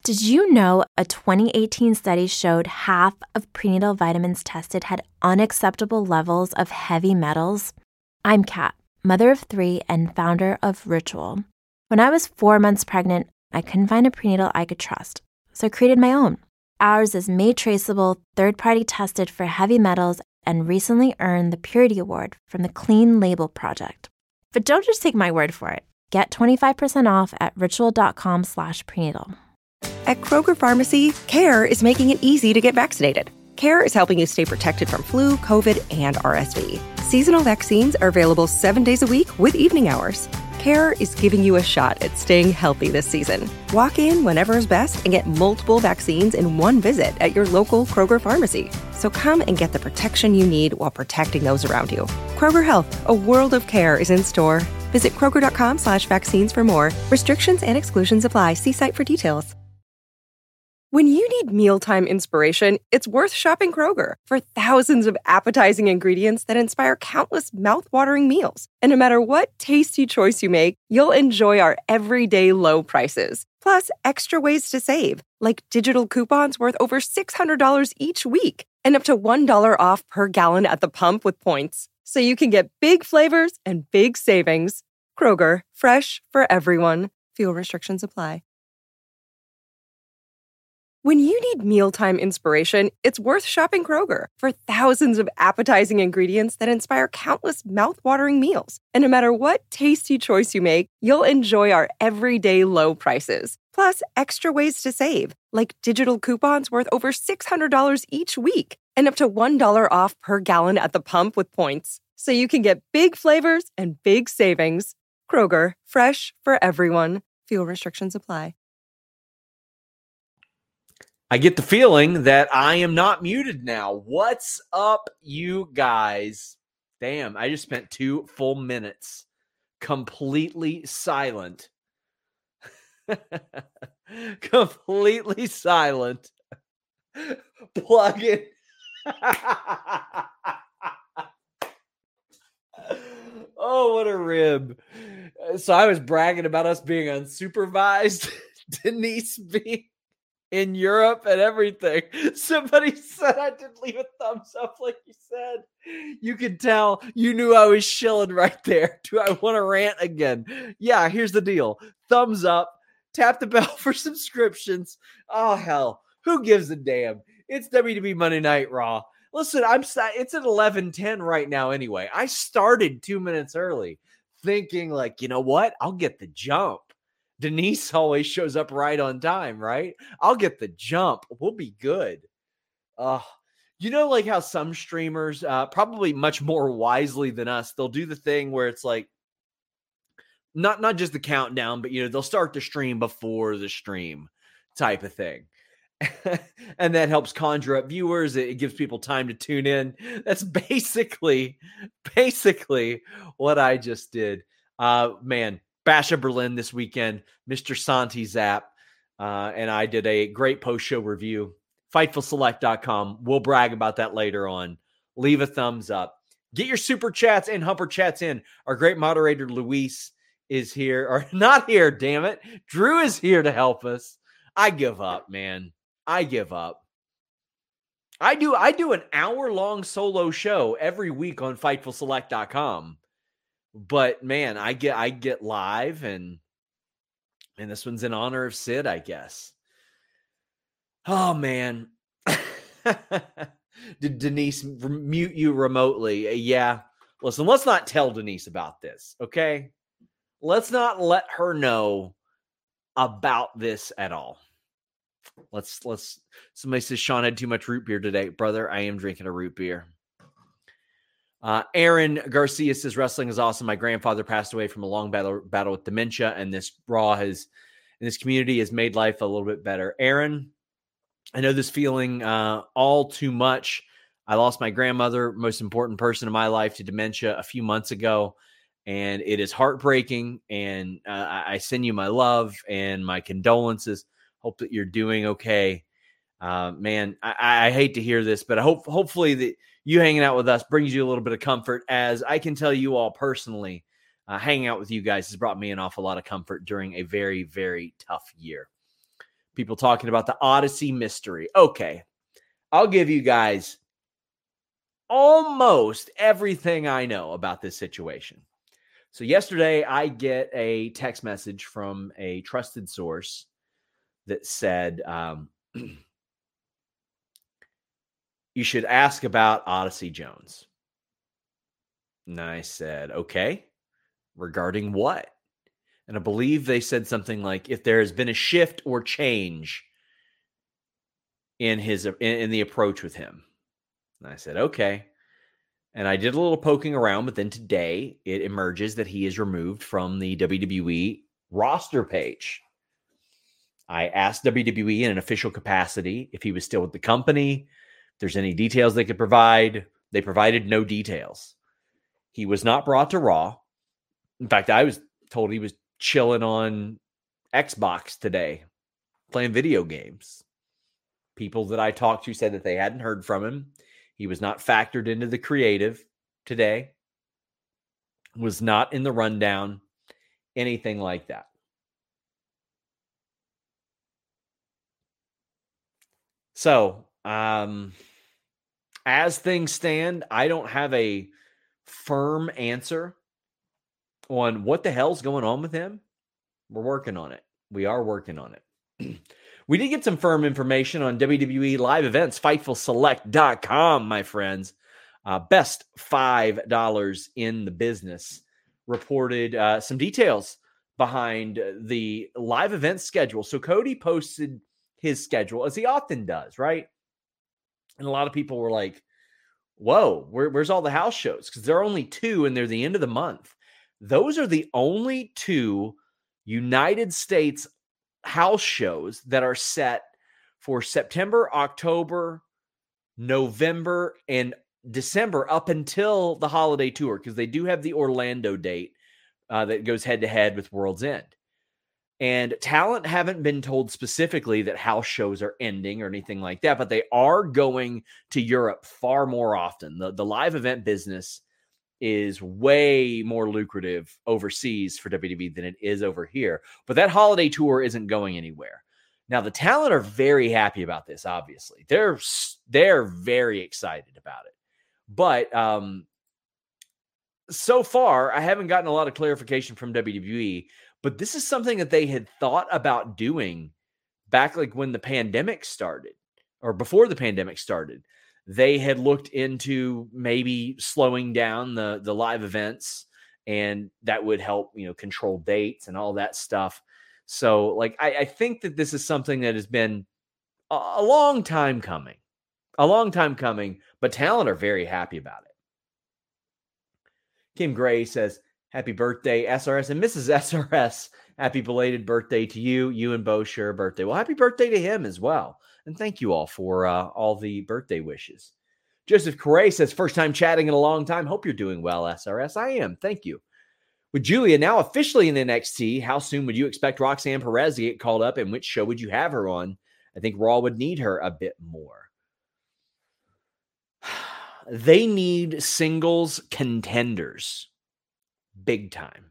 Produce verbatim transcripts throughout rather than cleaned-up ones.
Did you know a twenty eighteen study showed half of prenatal vitamins tested had unacceptable levels of heavy metals? I'm Kat, mother of three and founder of Ritual. When I was four months pregnant, I couldn't find a prenatal I could trust, so I created my own. Ours is made traceable, third-party tested for heavy metals, and recently earned the Purity Award from the Clean Label Project. But don't just take my word for it. Get twenty-five percent off at ritual.com slash prenatal. At Kroger Pharmacy, CARE is making it easy to get vaccinated. CARE is helping you stay protected from flu, COVID, and R S V. Seasonal vaccines are available seven days a week with evening hours. CARE is giving you a shot at staying healthy this season. Walk in whenever is best and get multiple vaccines in one visit at your local Kroger Pharmacy. So come and get the protection you need while protecting those around you. Kroger Health, a world of care is in store. Visit Kroger.com slash vaccines for more. Restrictions and exclusions apply. See site for details. When you need mealtime inspiration, it's worth shopping Kroger for thousands of appetizing ingredients that inspire countless mouth-watering meals. And no matter what tasty choice you make, you'll enjoy our everyday low prices. Plus, extra ways to save, like digital coupons worth over six hundred dollars each week and up to one dollar off per gallon at the pump with points. So you can get big flavors and big savings. Kroger, fresh for everyone. Fuel restrictions apply. When you need mealtime inspiration, it's worth shopping Kroger for thousands of appetizing ingredients that inspire countless mouth-watering meals. And no matter what tasty choice you make, you'll enjoy our everyday low prices. Plus, extra ways to save, like digital coupons worth over six hundred dollars each week and up to one dollar off per gallon at the pump with points. So you can get big flavors and big savings. Kroger, fresh for everyone. Fuel restrictions apply. I get the feeling that I am not muted now. What's up, you guys? Damn, I just spent two full minutes completely silent. completely silent. Plug it. Oh, what a rib. So I was bragging about us being unsupervised. Denise being in Europe and everything. Somebody said I didn't leave a thumbs up like you said. You could tell you knew I was shilling right there. Do I want to rant again? Yeah, here's the deal. Thumbs up. Tap the bell for subscriptions. Oh, hell. Who gives a damn? It's W W E Monday Night Raw. Listen, I'm it's at eleven ten right now anyway. I started two minutes early thinking like, you know what? I'll get the jump. Denise always shows up right on time, right? I'll get the jump. We'll be good. Uh, you know, like how some streamers, uh, probably much more wisely than us, they'll do the thing where it's like, not, not just the countdown, but, you know, they'll start the stream before the stream type of thing. And that helps conjure up viewers. It, it gives people time to tune in. That's basically, basically what I just did. Uh, man. Bash of Berlin this weekend, Mister Santi Zap, uh, and I did a great post-show review. Fightful Select dot com. We'll brag about that later on. Leave a thumbs up. Get your super chats and humper chats in. Our great moderator, Luis, is here. Or not here, damn it. Drew is here to help us. I give up, man. I give up. I do, I do an hour-long solo show every week on Fightful Select dot com. But man, I get I get live, and and this one's in honor of Sid, I guess. Oh man, did Denise mute you remotely? Yeah. Listen, let's not tell Denise about this, okay? Let's not let her know about this at all. Let's let's. Somebody says Sean had too much root beer today, brother. I am drinking a root beer. Uh, Aaron Garcia says, wrestling is awesome. My grandfather passed away from a long battle, battle with dementia, and this Raw has, in this community, has made life a little bit better. Aaron, I know this feeling uh, all too much. I lost my grandmother, most important person in my life, to dementia a few months ago, and it is heartbreaking, and uh, I send you my love and my condolences. Hope that you're doing okay. Uh, man, I, I hate to hear this, but I hope hopefully that you hanging out with us brings you a little bit of comfort, as I can tell you all personally, uh, hanging out with you guys has brought me an awful lot of comfort during a very, very tough year. People talking about the Odyssey mystery. Okay, I'll give you guys almost everything I know about this situation. So yesterday, I get a text message from a trusted source that said, um, you should ask about Odyssey Jones. And I said, okay, regarding what? And I believe they said something like, if there has been a shift or change in his in, in the approach with him. And I said, okay. And I did a little poking around, but then today it emerges that he is removed from the W W E roster page. I asked W W E in an official capacity if he was still with the company, if there's any details they could provide. They provided no details. He was not brought to Raw. In fact, I was told he was chilling on Xbox today, playing video games. People that I talked to said that they hadn't heard from him. He was not factored into the creative today, was not in the rundown, anything like that. So, um, as things stand, I don't have a firm answer on what the hell's going on with him. We're working on it. We are working on it. We did get some firm information on W W E live events, Fightful Select dot com, my friends. Uh, best five dollars in the business reported uh, some details behind the live event schedule. So Cody posted his schedule, as he often does, right? And a lot of people were like, whoa, where, where's all the house shows? Because there are only two, and they're the end of the month. Those are the only two United States house shows that are set for September, October, November, and December up until the holiday tour, because they do have the Orlando date uh, that goes head-to-head with World's End. And talent haven't been told specifically that house shows are ending or anything like that, but they are going to Europe far more often. The, the live event business is way more lucrative overseas for W W E than it is over here. But that holiday tour isn't going anywhere. Now, the talent are very happy about this, obviously. They're, they're very excited about it. But um, so far, I haven't gotten a lot of clarification from W W E, but this is something that they had thought about doing back like when the pandemic started, or before the pandemic started. They had looked into maybe slowing down the, the live events, and that would help, you know, control dates and all that stuff. So, like, I, I think that this is something that has been a, a long time coming, a long time coming, but talent are very happy about it. Kim Gray says, happy birthday, S R S, and Missus S R S. Happy belated birthday to you. You and Bo share a birthday. Well, happy birthday to him as well. And thank you all for uh, all the birthday wishes. Joseph Correa says, first time chatting in a long time. Hope you're doing well, S R S. I am. Thank you. With Julia now officially in N X T, how soon would you expect Roxanne Perez to get called up, and which show would you have her on? I think Raw would need her a bit more. They need singles contenders. Big time.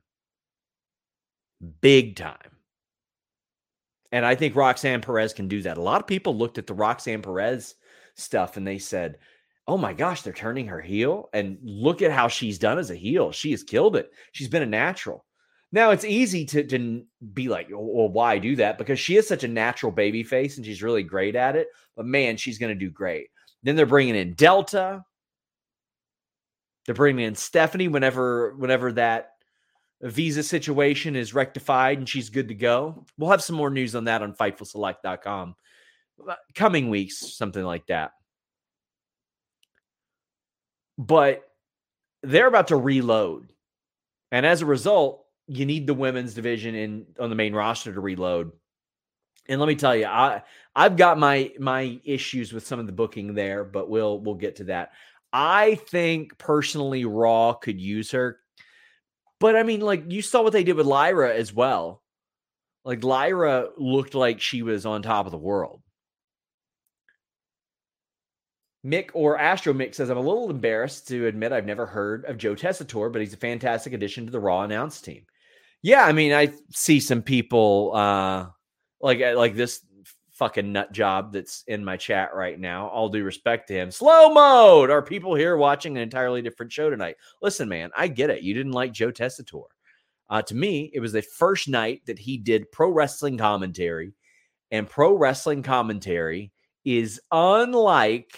Big time. And I think Roxanne Perez can do that. A lot of people looked at the Roxanne Perez stuff and they said, oh my gosh, they're turning her heel. And look at how she's done as a heel. She has killed it. She's been a natural. Now, it's easy to, to be like, well, why do that? Because she is such a natural baby face and she's really great at it. But man, she's going to do great. Then they're bringing in Delta. They're bringing in Stephanie whenever, whenever that visa situation is rectified and she's good to go. We'll have some more news on that on Fightful Select dot com. Coming weeks, something like that. But they're about to reload. And as a result, you need the women's division in on the main roster to reload. And let me tell you, I I've got my my issues with some of the booking there, but we'll we'll get to that. I think personally Raw could use her. But I mean, like, you saw what they did with Lyra as well. Like, Lyra looked like she was on top of the world. Mick or Astro Mick says, I'm a little embarrassed to admit I've never heard of Joe Tessitore, but he's a fantastic addition to the Raw announce team. Yeah, I mean, I see some people uh, like like this fucking nut job that's in my chat right now. All due respect to him. Slow mode. Are people here watching an entirely different show tonight? Listen, man, I get it. You didn't like Joe Tessitore. Uh, to me, it was the first night that he did pro wrestling commentary, and pro wrestling commentary is unlike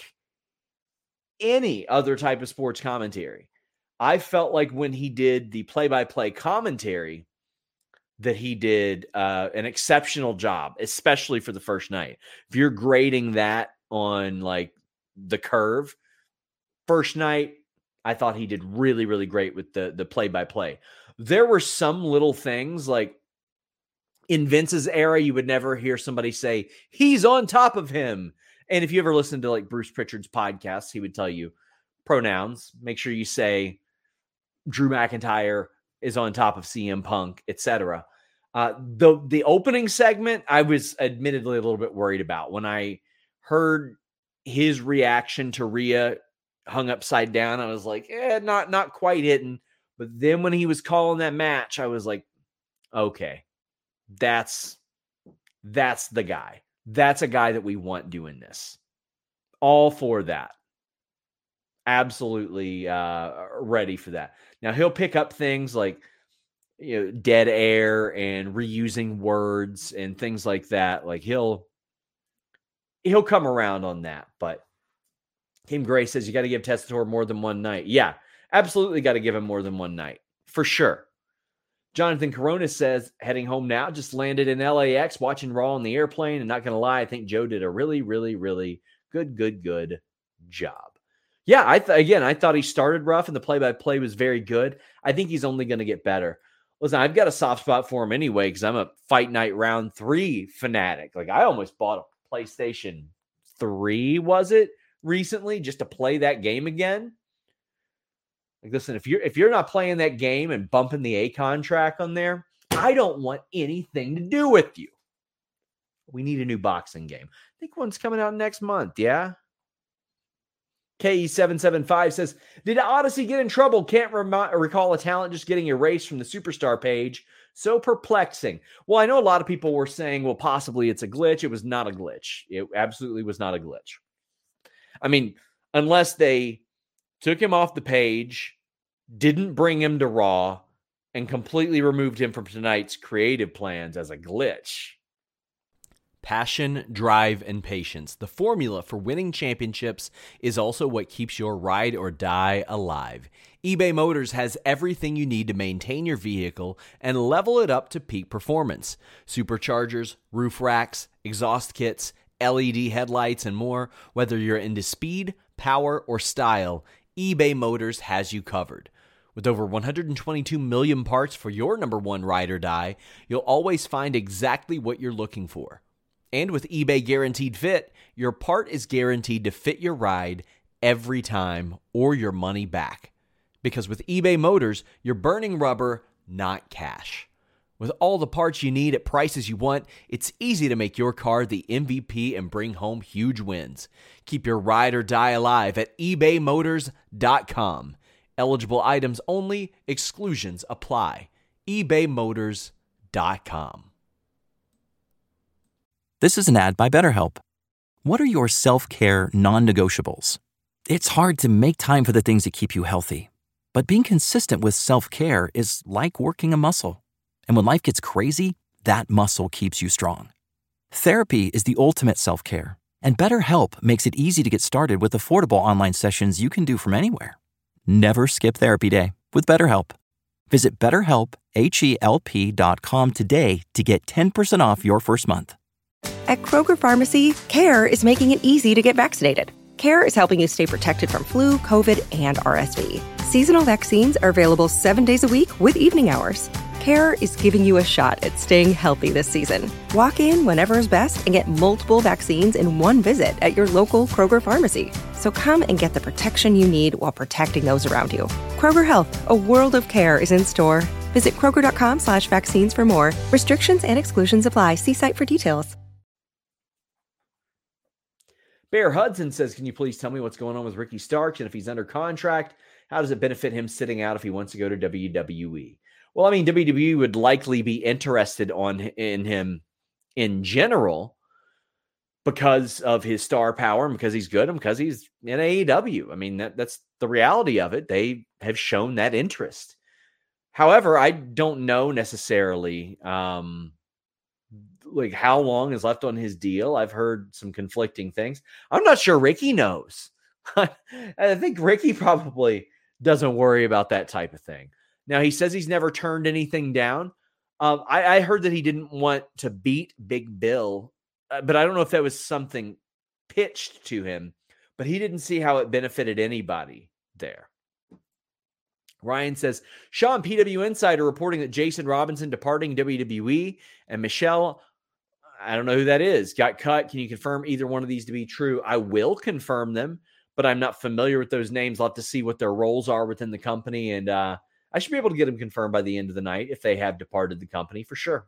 any other type of sports commentary. I felt like when he did the play-by-play commentary that he did uh, an exceptional job, especially for the first night. If you're grading that on like the curve, first night, I thought he did really, really great with the, the play-by-play. There were some little things like in Vince's era, you would never hear somebody say, he's on top of him. And if you ever listen to like Bruce Pritchard's podcast, he would tell you pronouns. Make sure you say Drew McIntyre is on top of C M Punk, et cetera. Uh, the, the opening segment, I was admittedly a little bit worried about. When I heard his reaction to Rhea hung upside down, I was like, eh, not, not quite hitting. But then when he was calling that match, I was like, okay, that's, that's the guy. That's a guy that we want doing this. All for that. Absolutely uh, ready for that. Now, he'll pick up things like, you know, dead air and reusing words and things like that. Like he'll, he'll come around on that. But Kim Gray says you got to give Tessitore more than one night. Yeah, absolutely got to give him more than one night for sure. Jonathan Corona says, heading home now, just landed in L A X, watching Raw on the airplane. And not going to lie, I think Joe did a really, really, really good, good, good job. Yeah, I th- again, I thought he started rough and the play-by-play was very good. I think he's only going to get better. Listen, I've got a soft spot for him anyway because I'm a Fight Night Round three fanatic. Like, I almost bought a PlayStation three, was it, recently, just to play that game again. Like, listen, if you're if you're not playing that game and bumping the Akon track on there, I don't want anything to do with you. We need a new boxing game. I think one's coming out next month, yeah? K E seven seven five says, did Odyssey get in trouble? Can't rem- recall a talent just getting erased from the Superstar page. So perplexing. Well, I know a lot of people were saying, well, possibly it's a glitch. It was not a glitch. It absolutely was not a glitch. I mean, unless they took him off the page, didn't bring him to Raw, and completely removed him from tonight's creative plans as a glitch. Passion, drive, and patience. The formula for winning championships is also what keeps your ride or die alive. eBay Motors has everything you need to maintain your vehicle and level it up to peak performance. Superchargers, roof racks, exhaust kits, L E D headlights, and more. Whether you're into speed, power, or style, eBay Motors has you covered. With over one hundred twenty-two million parts for your number one ride or die, you'll always find exactly what you're looking for. And with eBay Guaranteed Fit, your part is guaranteed to fit your ride every time or your money back. Because with eBay Motors, you're burning rubber, not cash. With all the parts you need at prices you want, it's easy to make your car the M V P and bring home huge wins. Keep your ride or die alive at ebay motors dot com. Eligible items only, exclusions apply. ebay motors dot com. This is an ad by BetterHelp. What are your self-care non-negotiables? It's hard to make time for the things that keep you healthy. But being consistent with self-care is like working a muscle. And when life gets crazy, that muscle keeps you strong. Therapy is the ultimate self-care. And BetterHelp makes it easy to get started with affordable online sessions you can do from anywhere. Never skip therapy day with BetterHelp. Visit betterhelp, H E L P dot com today to get ten percent off your first month. At Kroger Pharmacy, CARE is making it easy to get vaccinated. CARE is helping you stay protected from flu, COVID, and R S V. Seasonal vaccines are available seven days a week with evening hours. CARE is giving you a shot at staying healthy this season. Walk in whenever is best and get multiple vaccines in one visit at your local Kroger Pharmacy. So come and get the protection you need while protecting those around you. Kroger Health, a world of care is in store. Visit kroger.com slash vaccines for more. Restrictions and exclusions apply. See site for details. Bear Hudson says, can you please tell me what's going on with Ricky Starks? And if he's under contract, how does it benefit him sitting out if he wants to go to W W E? Well, I mean, W W E would likely be interested on in him in general. because of his star power and because he's good and because he's in A E W. I mean, that, that's the reality of it. They have shown that interest. However, I don't know necessarily um, like how long is left on his deal. I've heard some conflicting things. I'm not sure Ricky knows. I think Ricky probably doesn't worry about that type of thing. Now, he says he's never turned anything down. Um, I, I heard that he didn't want to beat Big Bill, uh, but I don't know if that was something pitched to him, but he didn't see how it benefited anybody there. Ryan says, Sean, P W Insider reporting that Jason Robinson departing W W E and Michelle, I don't know who that is, got cut. Can you confirm either one of these to be true? I will confirm them, but I'm not familiar with those names. I'll have to see what their roles are within the company, and uh, I should be able to get them confirmed by the end of the night if they have departed the company, for sure.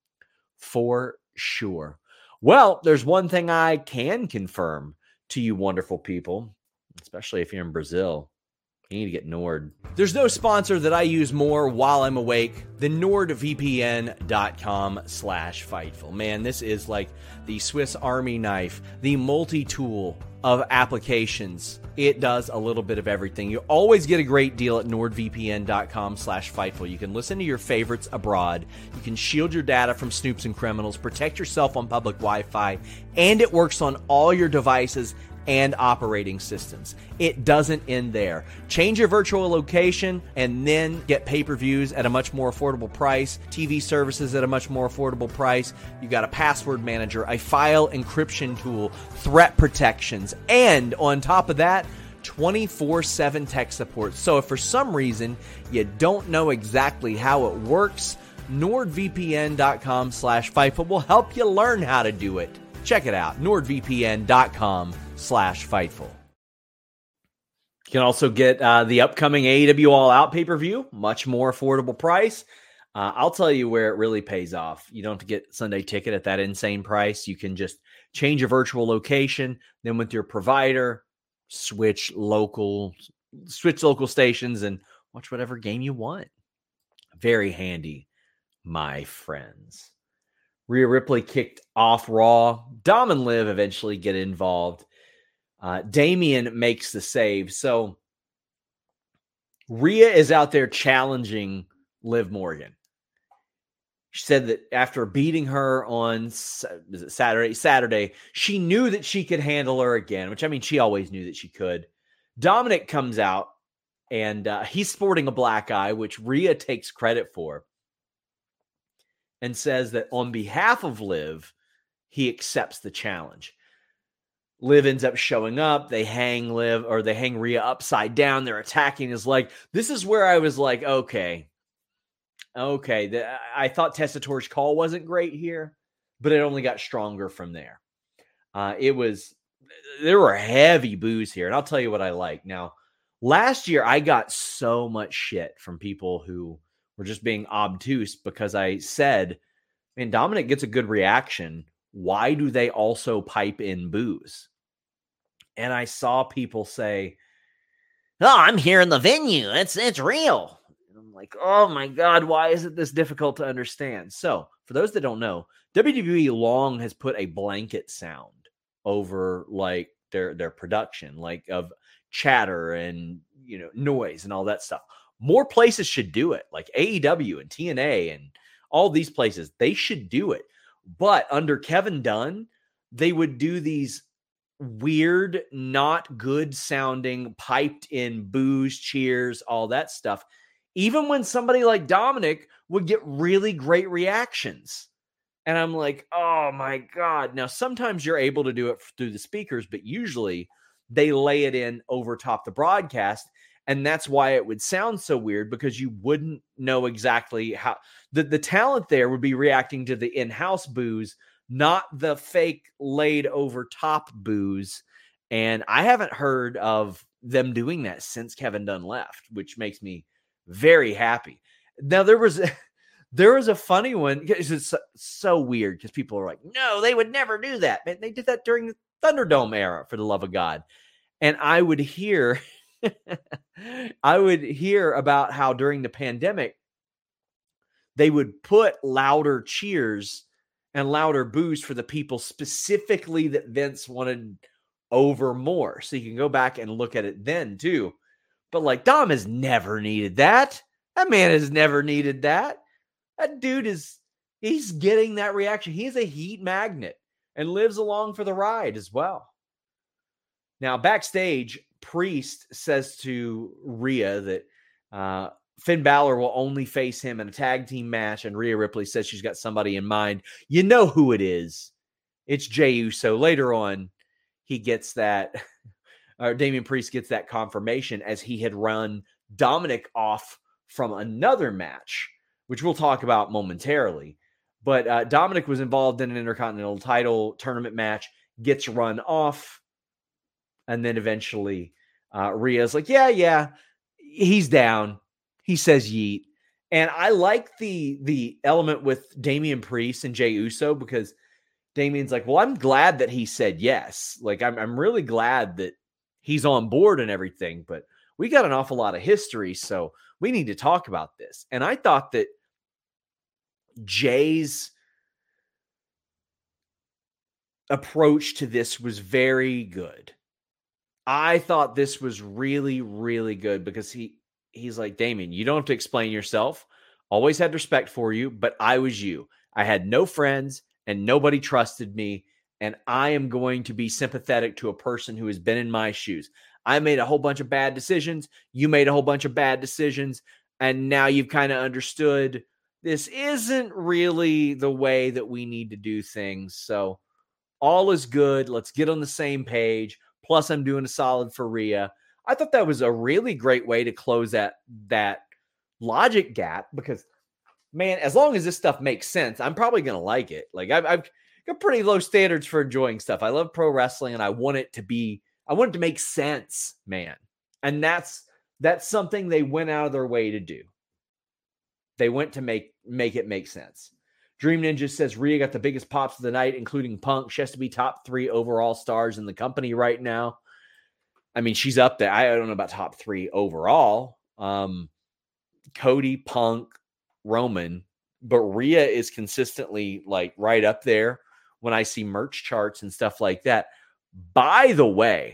For sure. Well, there's one thing I can confirm to you wonderful people, especially if you're in Brazil. You need to get Nord. There's no sponsor that I use more while I'm awake than NordVPN.com slash Fightful. Man, this is like the Swiss Army knife, the multi-tool of applications. It does a little bit of everything. You always get a great deal at NordVPN.com slash Fightful. You can listen to your favorites abroad. You can shield your data from snoops and criminals, protect yourself on public Wi-Fi, and it works on all your devices and operating systems. It doesn't end there. Change your virtual location and then get pay-per-views at a much more affordable price, T V services at a much more affordable price. You got a password manager, a file encryption tool, threat protections, and on top of that, twenty-four seven tech support. So if for some reason you don't know exactly how it works, NordVPN.com slash Fightful will help you learn how to do it. Check it out, NordVPN.com slash Fightful. You can also get uh, the upcoming A E W All Out pay-per-view, much more affordable price. Uh, I'll tell you where it really pays off. You don't have to get Sunday ticket at that insane price. You can just change your virtual location, then with your provider, switch local, switch local stations and watch whatever game you want. Very handy, my friends. Rhea Ripley kicked off Raw. Dom and Liv eventually get involved. Uh, Damian makes the save. So Rhea is out there challenging Liv Morgan. She said that after beating her on is it Saturday, Saturday, she knew that she could handle her again, which I mean, she always knew that she could. Dominic comes out and uh, he's sporting a black eye, which Rhea takes credit for, and says that on behalf of Liv, he accepts the challenge. Liv ends up showing up. They hang Liv, or they hang Rhea upside down. They're attacking his leg. This is where I was like, okay, okay. The, I thought Tessator's call wasn't great here, but it only got stronger from there. Uh, it was, there were heavy boos here. And I'll tell you what I like. Now, last year, I got so much shit from people who were just being obtuse because I said, man, Dominic gets a good reaction. Why do they also pipe in boos? And I saw people say, oh, I'm here in the venue. It's, it's real. And I'm like, oh my God, why is it this difficult to understand? So for those that don't know, W W E long has put a blanket sound over like their, their production, like of chatter and, you know, noise and all that stuff. More places should do it, like A E W and T N A and all these places. They should do it. But under Kevin Dunn, they would do these weird, not good sounding, piped in boos, cheers, all that stuff. Even when somebody like Dominic would get really great reactions. And I'm like, oh my God. Now, sometimes you're able to do it through the speakers, but usually they lay it in over top the broadcast. And that's why it would sound so weird, because you wouldn't know exactly how the, the talent there would be reacting to the in-house boos, not the fake laid over top boos. And I haven't heard of them doing that since Kevin Dunn left, which makes me very happy. Now there was, there was a funny one. It's so, so weird because people are like, no, they would never do that. Man, they did that during the Thunderdome era, for the love of God. And I would hear, I would hear about how during the pandemic, they would put louder cheers and louder boos for the people specifically that Vince wanted over more. So you can go back and look at it then too. But like Dom has never needed that. That man has never needed that. That dude is, he's getting that reaction. He's a heat magnet and lives along for the ride as well. Now, backstage, Priest says to Rhea that uh, Finn Balor will only face him in a tag team match, and Rhea Ripley says she's got somebody in mind. You know who it is. It's Jey Uso. Later on, he gets that, or Damian Priest gets that confirmation as he had run Dominic off from another match, which we'll talk about momentarily. But uh, Dominic was involved in an Intercontinental title tournament match, gets run off, and then eventually uh, Rhea's like, yeah, yeah, he's down. He says yeet. And I like the the element with Damian Priest and Jey Uso, because Damian's like, well, I'm glad that he said yes. Like, I'm, I'm really glad that he's on board and everything, but we got an awful lot of history, so we need to talk about this. And I thought that Jay's approach to this was very good. I thought this was really, really good, because he he's like, Damian, you don't have to explain yourself. Always had respect for you, but I was you. I had no friends and nobody trusted me, and I am going to be sympathetic to a person who has been in my shoes. I made a whole bunch of bad decisions. You made a whole bunch of bad decisions, and now you've kind of understood this isn't really the way that we need to do things. So all is good. Let's get on the same page. Plus, I'm doing a solid for Rhea. I thought that was a really great way to close that, that logic gap, because, man, as long as this stuff makes sense, I'm probably going to like it. Like, I've, I've got pretty low standards for enjoying stuff. I love pro wrestling, and I want it to be, I want it to make sense, man. And that's, that's something they went out of their way to do. They went to make, make it make sense. Dream Ninja says Rhea got the biggest pops of the night, including Punk. She has to be top three overall stars in the company right now. I mean, she's up there. I don't know about top three overall. Um, Cody, Punk, Roman, but Rhea is consistently like right up there when I see merch charts and stuff like that. By the way,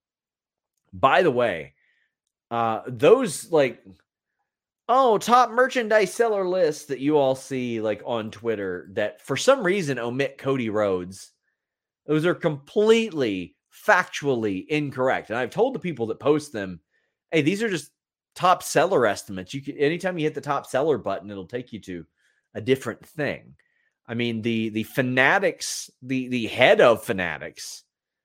by the way, uh, those like, oh, top merchandise seller lists that you all see like on Twitter that for some reason omit Cody Rhodes, those are completely factually incorrect. And I've told the people that post them, hey, these are just top seller estimates. You can, anytime you hit the top seller button, it'll take you to a different thing. I mean, the the Fanatics, the the head of Fanatics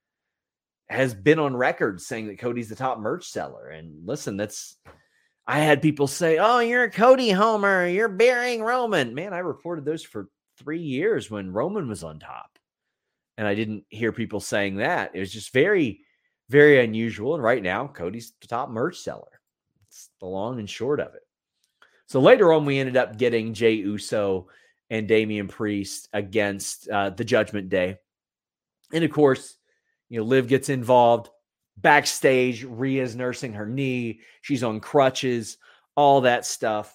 has been on record saying that Cody's the top merch seller. And listen, that's, I had people say, oh, you're a Cody homer, you're burying Roman. Man, I reported those for three years when Roman was on top. And I didn't hear people saying that. It was just very, very unusual. And right now, Cody's the top merch seller. It's the long and short of it. So later on, we ended up getting Jey Uso and Damian Priest against uh, the Judgment Day. And of course, you know, Liv gets involved. Backstage, Rhea's nursing her knee. She's on crutches, all that stuff.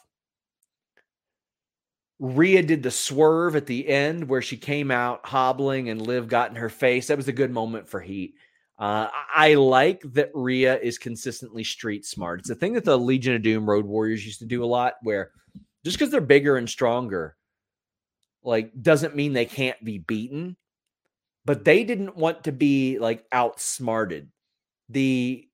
Rhea did the swerve at the end where she came out hobbling and Liv got in her face. That was a good moment for heat. Uh, I like that Rhea is consistently street smart. It's a thing that the Legion of Doom Road Warriors used to do a lot, where just because they're bigger and stronger, like, doesn't mean they can't be beaten. But they didn't want to be like outsmarted. The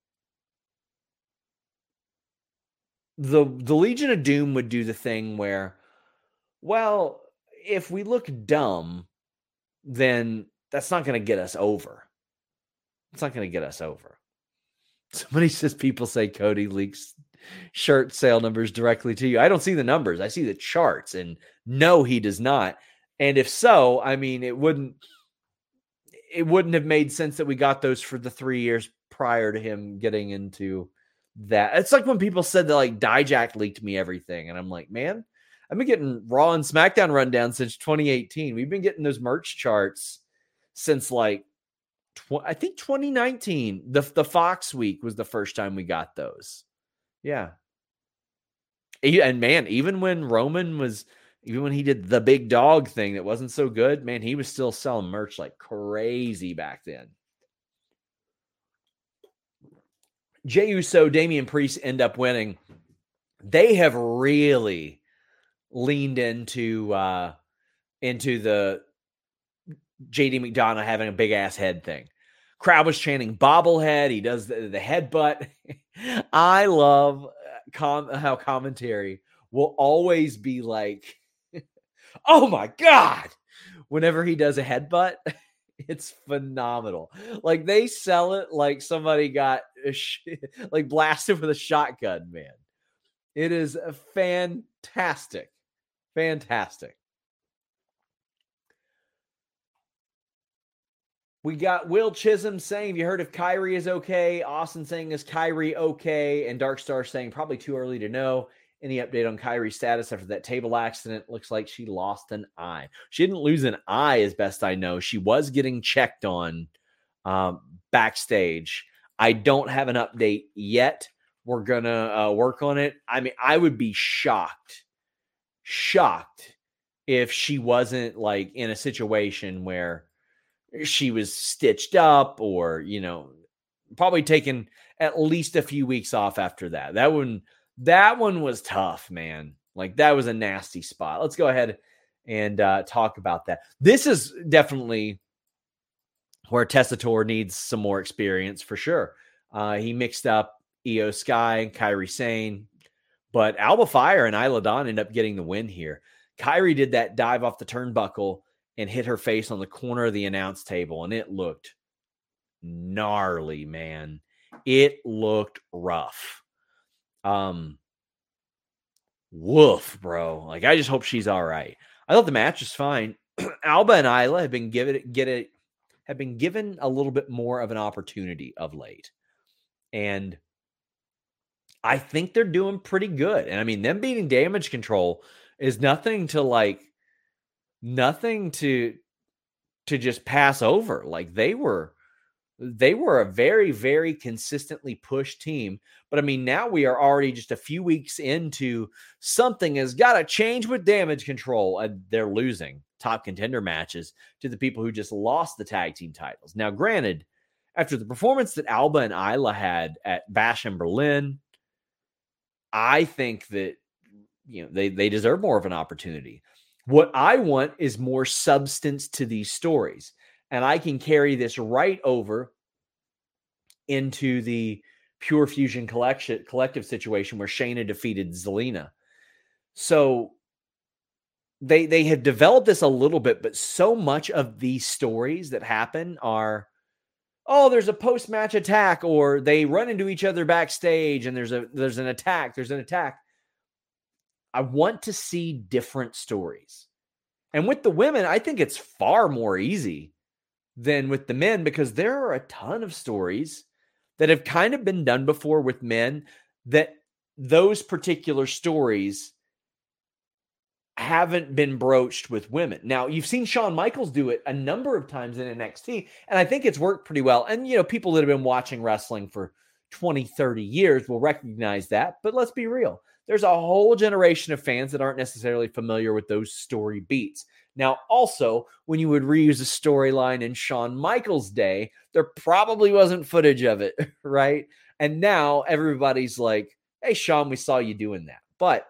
the the Legion of Doom would do the thing where, well, if we look dumb, then that's not going to get us over. It's not going to get us over. Somebody says people say Cody leaks shirt sale numbers directly to you. I don't see the numbers. I see the charts, and no, he does not. And if so, I mean, it wouldn't it wouldn't have made sense that we got those for the three years prior to him getting into that. It's like when people said that like Dijak leaked me everything. And I'm like, man, I've been getting Raw and SmackDown rundown since twenty eighteen. We've been getting those merch charts since like, tw- I think twenty nineteen. The, the Fox week was the first time we got those. Yeah. And man, even when Roman was Even when he did the big dog thing that wasn't so good, man, he was still selling merch like crazy back then. Jey Uso, Damian Priest end up winning. They have really leaned into uh, into the J D McDonough having a big ass head thing. Crowd was chanting bobblehead. He does the, the headbutt. I love com- how commentary will always be like, oh my God, whenever he does a headbutt. It's phenomenal. Like they sell it like somebody got a sh- like blasted with a shotgun, man. It is fantastic. Fantastic. We got Will Chisholm saying, have you heard if Kyrie is okay? Austin saying, is Kyrie okay? And Darkstar saying, probably too early to know. Any update on Kyrie's status after that table accident? Looks like she lost an eye. She didn't lose an eye, as best I know. She was getting checked on um, backstage. I don't have an update yet. We're going to uh, work on it. I mean, I would be shocked, shocked if she wasn't like in a situation where she was stitched up or, you know, probably taken at least a few weeks off after that. That one, that one was tough, man. Like that was a nasty spot. Let's go ahead and uh, talk about that. This is definitely where Tessitore needs some more experience for sure. Uh, he mixed up Io Sky and Kairi Sane, but Alba Fire and Isla Dawn end up getting the win here. Kairi did that dive off the turnbuckle and hit her face on the corner of the announce table, and it looked gnarly, man. It looked rough. Um, woof, bro. Like, I just hope she's all right. I thought the match was fine. Alba and Isla have been given get it have been given a little bit more of an opportunity of late, and I think they're doing pretty good. And I mean, them beating Damage Control is nothing to like, nothing to to just pass over. Like they were. They were a very, very consistently pushed team. But I mean, now we are already just a few weeks into something has got to change with Damage Control. And they're losing top contender matches to the people who just lost the tag team titles. Now, granted, after the performance that Alba and Isla had at Bash in Berlin, I think that, you know, they, they deserve more of an opportunity. What I want is more substance to these stories. And I can carry this right over into the Pure Fusion collection, collective situation where Shayna defeated Zelina. So they they have developed this a little bit, but so much of these stories that happen are, oh, there's a post-match attack, or they run into each other backstage and there's a there's an attack, there's an attack. I want to see different stories. And with the women, I think it's far more easy than with the men, because there are a ton of stories that have kind of been done before with men that those particular stories haven't been broached with women. Now, you've seen Shawn Michaels do it a number of times in N X T, and I think it's worked pretty well. And, you know, people that have been watching wrestling for twenty, thirty years will recognize that. But let's be real. There's a whole generation of fans that aren't necessarily familiar with those story beats. Now, also, when you would reuse a storyline in Shawn Michaels' day, there probably wasn't footage of it, right? And now everybody's like, hey, Shawn, we saw you doing that. But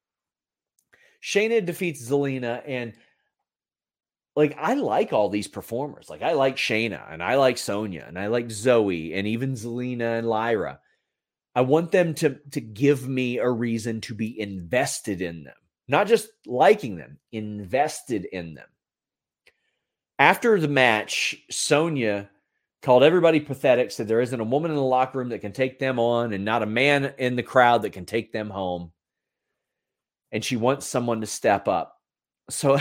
Shayna defeats Zelina, and like, I like all these performers. Like, I like Shayna, and I like Sonya, and I like Zoe, and even Zelina and Lyra. I want them to, to give me a reason to be invested in them. Not just liking them, invested in them. After the match, Sonya called everybody pathetic, said there isn't a woman in the locker room that can take them on and not a man in the crowd that can take them home. And she wants someone to step up. So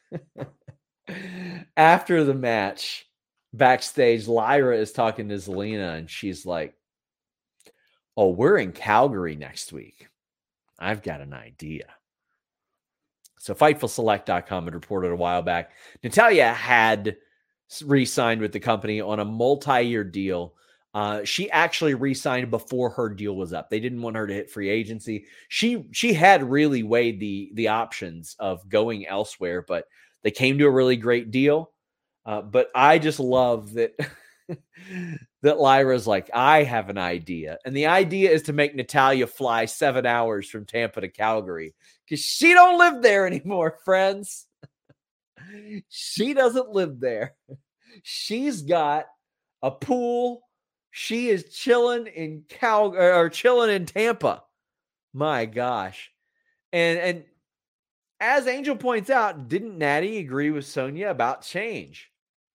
after the match, backstage, Lyra is talking to Zelina, and she's like, oh, we're in Calgary next week. I've got an idea. So Fightful Select dot com had reported a while back, Natalya had re-signed with the company on a multi-year deal Uh, she actually re-signed before her deal was up. They didn't want her to hit free agency. She she had really weighed the the options of going elsewhere, but they came to a really great deal. Uh, but I just love that that Lyra's like, I have an idea, and the idea is to make Natalya fly seven hours from Tampa to Calgary because she don't live there anymore, friends. She doesn't live there. She's got a pool. She is chilling in Cal or chilling in Tampa. My gosh. And and as Angel points out, didn't Natty agree with Sonya about change?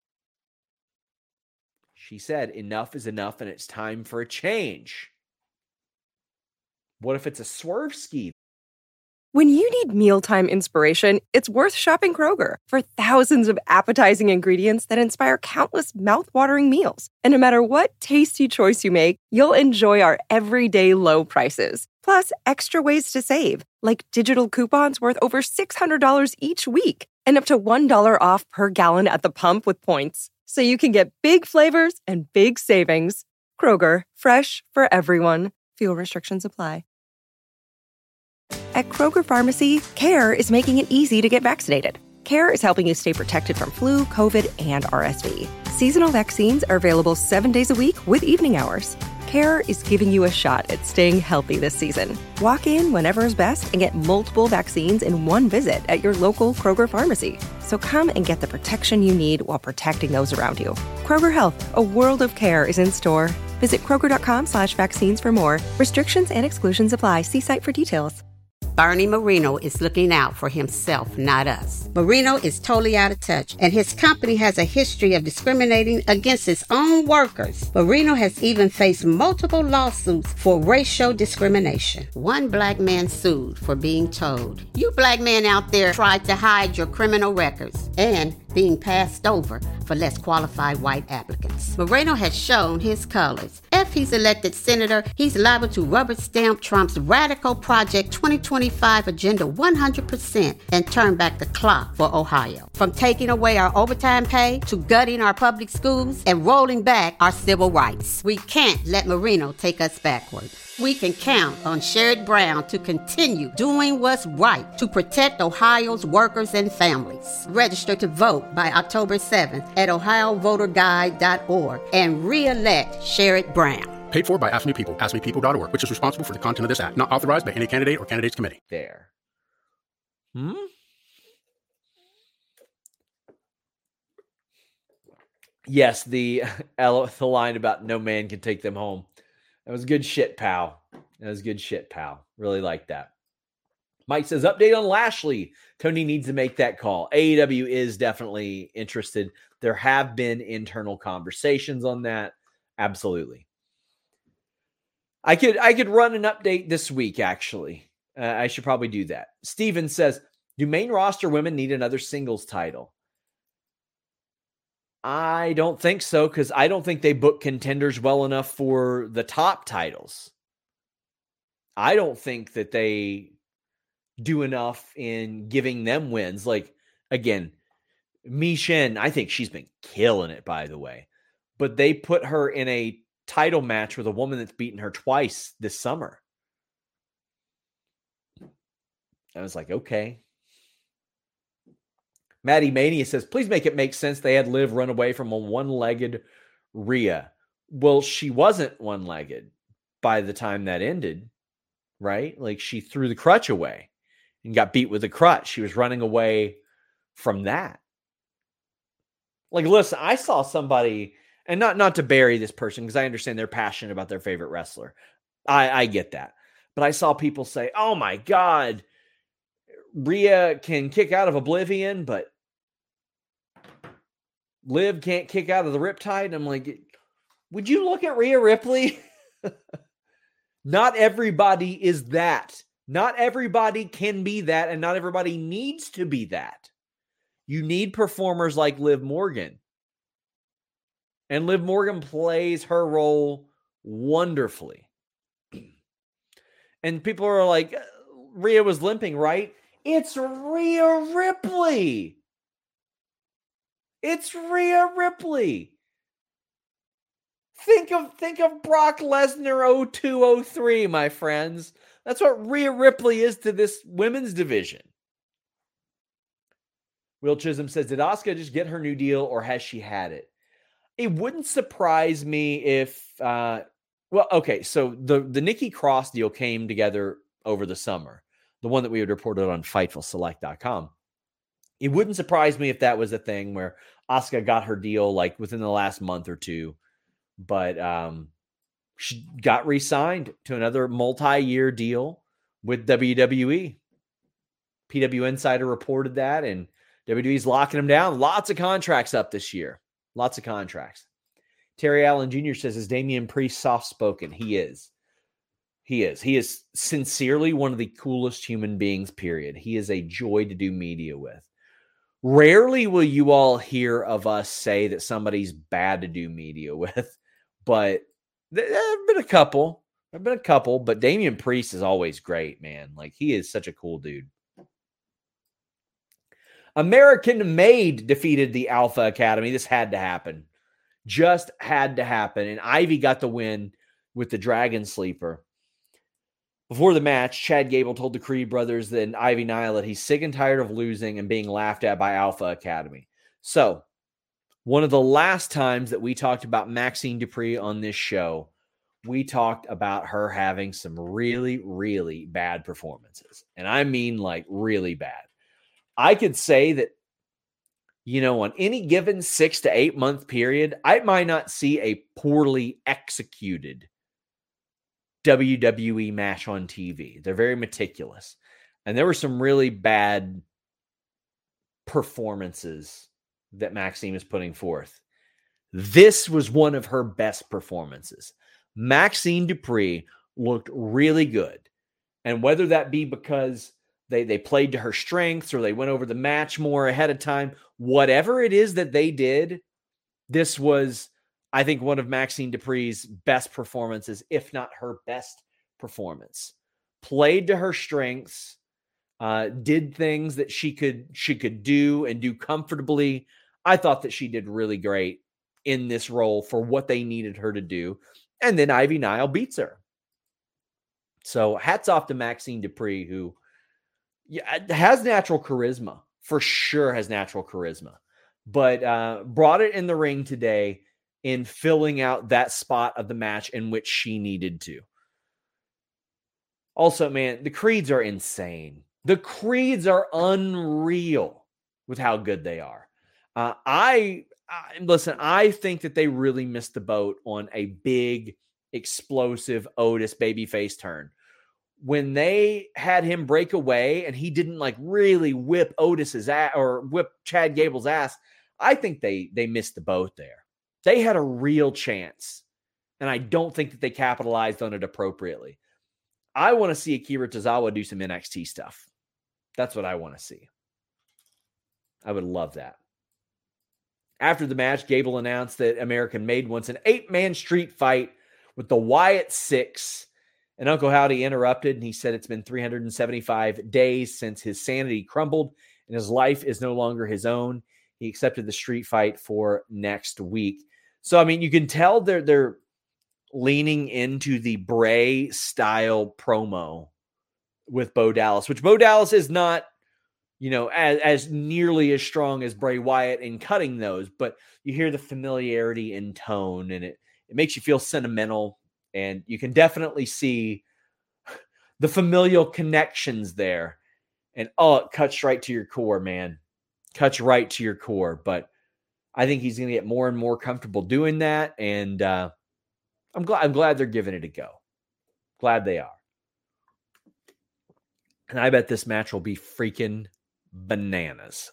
She said, enough is enough and it's time for a change. What if it's a swerve ski? When you need mealtime inspiration, it's worth shopping Kroger for thousands of appetizing ingredients that inspire countless mouthwatering meals. And no matter what tasty choice you make, you'll enjoy our everyday low prices. Plus, extra ways to save, like digital coupons worth over six hundred dollars each week and up to one dollar off per gallon at the pump with points. So you can get big flavors and big savings. Kroger, fresh for everyone. Fuel restrictions apply. At Kroger Pharmacy, CARE is making it easy to get vaccinated. CARE is helping you stay protected from flu, COVID, and R S V. Seasonal vaccines are available seven days a week with evening hours. CARE is giving you a shot at staying healthy this season. Walk in whenever is best and get multiple vaccines in one visit at your local Kroger Pharmacy. So come and get the protection you need while protecting those around you. Kroger Health, a world of care is in store. Visit Kroger.com slash vaccines for more. Restrictions and exclusions apply. See site for details. Bernie Marino is looking out for himself, not us. Marino is totally out of touch, and his company has a history of discriminating against its own workers. Marino has even faced multiple lawsuits for racial discrimination. One black man sued for being told, "You black men out there tried to hide your criminal records," and being passed over for less qualified white applicants. Moreno has shown his colors. If he's elected senator, he's liable to rubber stamp Trump's radical Project twenty twenty-five agenda one hundred percent and turn back the clock for Ohio. From taking away our overtime pay to gutting our public schools and rolling back our civil rights. We can't let Marino take us backward. We can count on Sherrod Brown to continue doing what's right to protect Ohio's workers and families. Register to vote by October seventh at ohio voter guide dot org and re-elect Sherrod Brown. Paid for by Ask Me People, ask me people dot org, which is responsible for the content of this act. Not authorized by any candidate or candidates committee. There. Hmm? Yes, the, the line about no man can take them home. That was good shit, pal. That was good shit, pal. Really like that. Mike says, update on Lashley. Tony needs to make that call. A E W is definitely interested. There have been internal conversations on that. Absolutely. I could I could run an update this week, actually. Uh, I should probably do that. Steven says, do main roster women need another singles title? I don't think so, because I don't think they book contenders well enough for the top titles. I don't think that they do enough in giving them wins. Like, again, Mi Shen, I think she's been killing it, by the way. But they put her in a title match with a woman that's beaten her twice this summer. I was like, okay. Maddie Mania says, please make it make sense they had Liv run away from a one-legged Rhea. Well, she wasn't one-legged by the time that ended, right? Like, she threw the crutch away and got beat with the crutch. She was running away from that. Like, listen, I saw somebody, and not, not to bury this person, because I understand they're passionate about their favorite wrestler. I, I get that. But I saw people say, oh my God, Rhea can kick out of Oblivion, but Liv can't kick out of the Riptide. I'm like, would you look at Rhea Ripley? Not everybody is that. Not everybody can be that, and not everybody needs to be that. You need performers like Liv Morgan. And Liv Morgan plays her role wonderfully. And people are like, Rhea was limping, right? It's Rhea Ripley. It's Rhea Ripley. Think of think of Brock Lesnar oh two oh three, my friends. That's what Rhea Ripley is to this women's division. Will Chisholm says, did Asuka just get her new deal or has she had it? It wouldn't surprise me if, uh, well, okay, so the, the Nikki Cross deal came together over the summer, the one that we had reported on Fightful Select dot com. It wouldn't surprise me if that was a thing where Asuka got her deal like within the last month or two, but um, she got re-signed to another multi-year deal with W W E. P W Insider reported that, and W W E's locking them down. Lots of contracts up this year. Lots of contracts. Terry Allen Junior says, is Damian Priest soft-spoken? He is. He is. He is sincerely one of the coolest human beings, period. He is a joy to do media with. Rarely will you all hear of us say that somebody's bad to do media with, but there have been a couple. There have been a couple, but Damian Priest is always great, man. Like, he is such a cool dude. American Made defeated the Alpha Academy. This had to happen. Just had to happen. And Ivy got the win with the Dragon Sleeper. Before the match, Chad Gable told the Creed brothers and Ivy Nile that he's sick and tired of losing and being laughed at by Alpha Academy. So, one of the last times that we talked about Maxine Dupree on this show, we talked about her having some really, really bad performances. And I mean like really bad. I could say that, you know, on any given six to eight month period, I might not see a poorly executed W W E match on T V. They're very meticulous. And there were some really bad performances that Maxine was putting forth. This was one of her best performances. Maxine Dupree looked really good. And whether that be because They they played to her strengths or they went over the match more ahead of time. Whatever it is that they did, this was, I think, one of Maxine Dupree's best performances, if not her best performance. Played to her strengths, uh, did things that she could she could do and do comfortably. I thought that she did really great in this role for what they needed her to do. And then Ivy Nile beats her. So hats off to Maxine Dupree, who Yeah, has natural charisma, for sure has natural charisma, but uh, brought it in the ring today in filling out that spot of the match in which she needed to. Also, man, the Creeds are insane. The Creeds are unreal with how good they are. Uh, I, I listen, I think that they really missed the boat on a big, explosive Otis babyface turn. When they had him break away and he didn't like really whip Otis's ass or whip Chad Gable's ass, I think they they missed the boat there. They had a real chance, and I don't think that they capitalized on it appropriately. I want to see Akira Tozawa do some N X T stuff. That's what I want to see. I would love that. After the match, Gable announced that American Made wants an eight-man street fight with the Wyatt Six. And Uncle Howdy interrupted, and he said it's been three hundred seventy-five days since his sanity crumbled and his life is no longer his own. He accepted the street fight for next week. So, I mean, you can tell they're, they're leaning into the Bray style promo with Bo Dallas, which Bo Dallas is not, you know, as, as nearly as strong as Bray Wyatt in cutting those, but you hear the familiarity in tone, and it, it makes you feel sentimental. And you can definitely see the familial connections there. And, oh, it cuts right to your core, man. Cuts right to your core. But I think he's going to get more and more comfortable doing that. And uh, I'm glad I'm glad they're giving it a go. Glad they are. And I bet this match will be freaking bananas.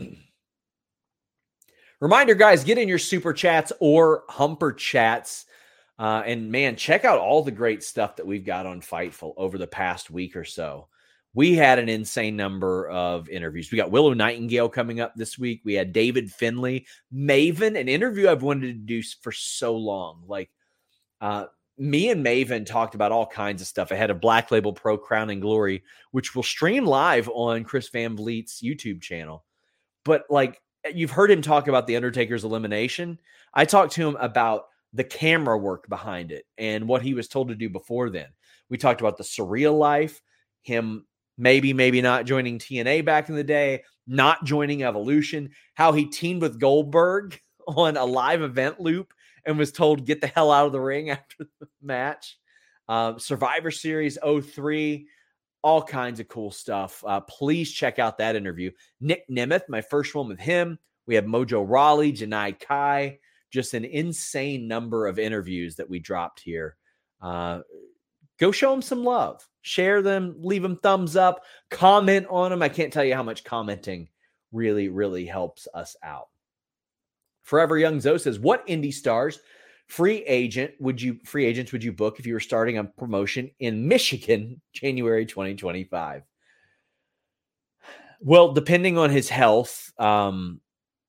Reminder, guys, get in your super chats or humper chats. Uh, and man, check out all the great stuff that we've got on Fightful over the past week or so. We had an insane number of interviews. We got Willow Nightingale coming up this week. We had David Finley, Maven, an interview I've wanted to do for so long. Like, uh, me and Maven talked about all kinds of stuff ahead of Black Label Pro Crown and Glory, which will stream live on Chris Van Vliet's YouTube channel. But like, you've heard him talk about The Undertaker's elimination. I talked to him about the camera work behind it and what he was told to do before then. We talked about the surreal life, him maybe, maybe not joining T N A back in the day, not joining Evolution, how he teamed with Goldberg on a live event loop and was told, get the hell out of the ring after the match. Um, Survivor Series oh three, all kinds of cool stuff. Uh, please check out that interview. Nick Nemeth, my first one with him. We have Mojo Rawley, Janai Kai, just an insane number of interviews that we dropped here. Uh, go show them some love. Share them, leave them thumbs up, comment on them. I can't tell you how much commenting really, really helps us out. Forever Young Zoe says, what indie stars free agent would you free agents would you book if you were starting a promotion in Michigan, January twenty twenty-five? Well, depending on his health, um,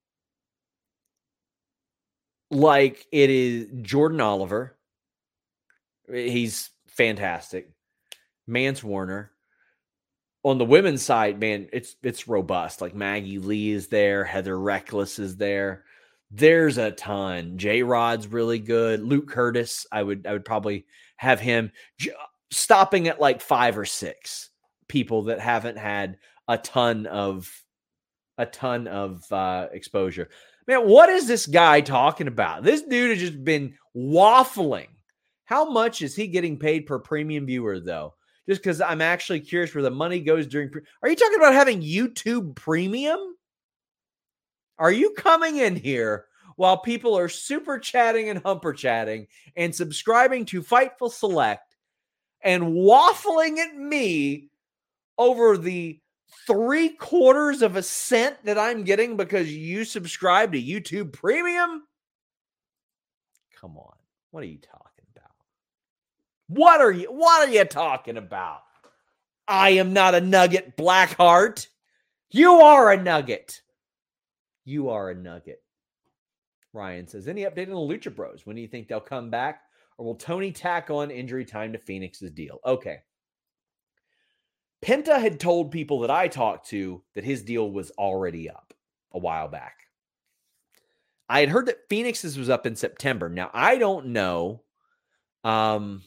like it is Jordan Oliver. He's fantastic. Mance Warner. On the women's side, man, it's it's robust. Like Maggie Lee is there. Heather Reckless is there. There's a ton. J-Rod's really good. Luke Curtis, I would I would probably have him j- stopping at like five or six people that haven't had a ton of a ton of uh, exposure. Man, what is this guy talking about? This dude has just been waffling. How much is he getting paid per premium viewer, though? Just because I'm actually curious where the money goes during. Pre- Are you talking about having YouTube Premium? Are you coming in here while people are super chatting and humper chatting and subscribing to Fightful Select and waffling at me over the three quarters of a cent that I'm getting because you subscribe to YouTube Premium? Come on. What are you talking about? What are you, what are you talking about? I am not a nugget, Blackheart. You are a nugget. You are a nugget. Ryan says, any update on the Lucha Bros? When do you think they'll come back? Or will Tony tack on injury time to Phoenix's deal? Okay. Penta had told people that I talked to that his deal was already up a while back. I had heard that Phoenix's was up in September. Now, I don't know. Um,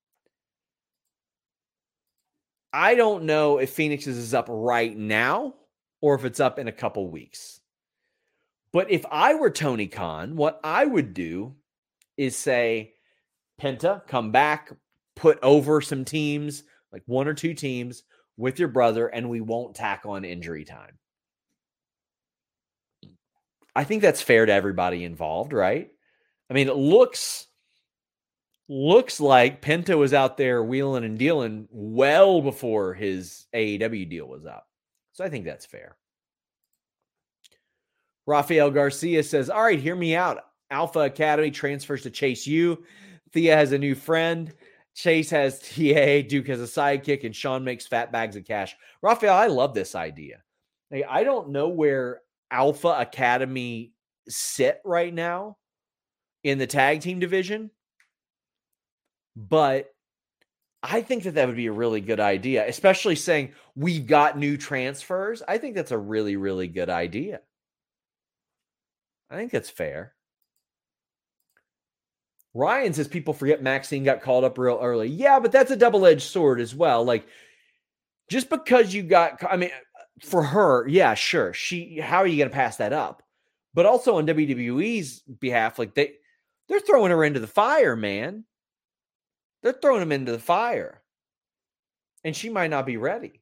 I don't know if Phoenix's is up right now or if it's up in a couple weeks. But if I were Tony Khan, what I would do is say, Penta, come back, put over some teams, like one or two teams with your brother, and we won't tack on injury time. I think that's fair to everybody involved, right? I mean, it looks, looks like Penta was out there wheeling and dealing well before his A E W deal was up. So I think that's fair. Rafael Garcia says, all right, hear me out. Alpha Academy transfers to Chase U. Thea has a new friend. Chase has T A. Duke has a sidekick, and Sean makes fat bags of cash. Rafael, I love this idea. Hey, I don't know where Alpha Academy sit right now in the tag team division, but I think that that would be a really good idea, especially saying we've got new transfers. I think that's a really, really good idea. I think that's fair. Ryan says people forget Maxine got called up real early. Yeah, but that's a double-edged sword as well. Like, just because you got, I mean, for her, yeah, sure. She, how are you going to pass that up? But also on W W E's behalf, like they, they're throwing her into the fire, man. They're throwing him into the fire. And she might not be ready.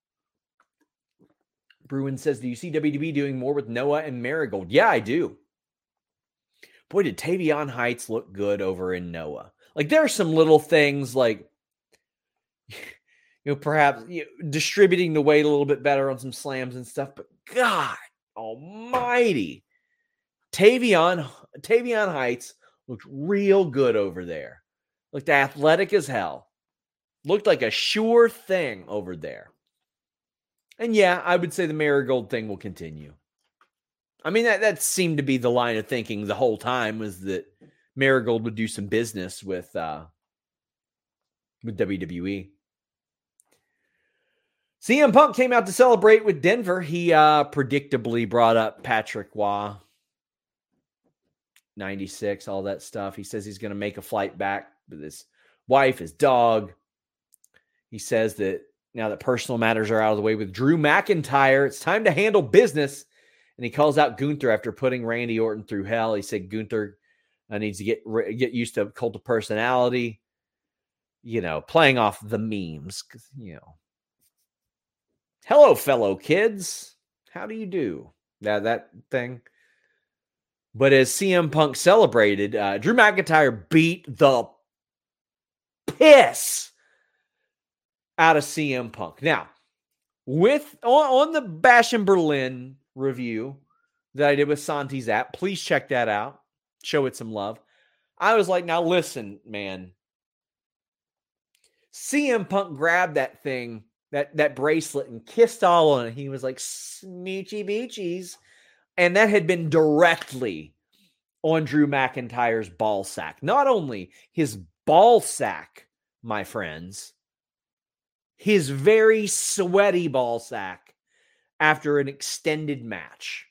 Bruin says, do you see W W E doing more with Noah and Marigold? Yeah, I do. Boy, did Tavion Heights look good over in Noah. Like, there are some little things like, you know, perhaps you know, distributing the weight a little bit better on some slams and stuff. But God almighty, Tavion, Tavion Heights looked real good over there. Looked athletic as hell. Looked like a sure thing over there. And yeah, I would say the Marigold thing will continue. I mean, that, that seemed to be the line of thinking the whole time, was that Marigold would do some business with, uh, with W W E. C M Punk came out to celebrate with Denver. He uh, predictably brought up Patrick Waugh. ninety-six, all that stuff. He says he's going to make a flight back with his wife, his dog. He says that now that personal matters are out of the way with Drew McIntyre, it's time to handle business. And he calls out Gunther after putting Randy Orton through hell. He said Gunther uh, needs to get get used to cult of personality, you know, playing off the memes. You know, hello, fellow kids. How do you do? Yeah, that thing. But as C M Punk celebrated, uh, Drew McIntyre beat the piss out of C M Punk. Now, with on, on the Bash in Berlin review that I did with Santi's app, please check that out. Show it some love. I was like, now listen, man. C M Punk grabbed that thing, that, that bracelet, and kissed all on it. He was like, smeechy beachies. And that had been directly on Drew McIntyre's ball sack. Not only his ball sack, my friends, his very sweaty ball sack after an extended match.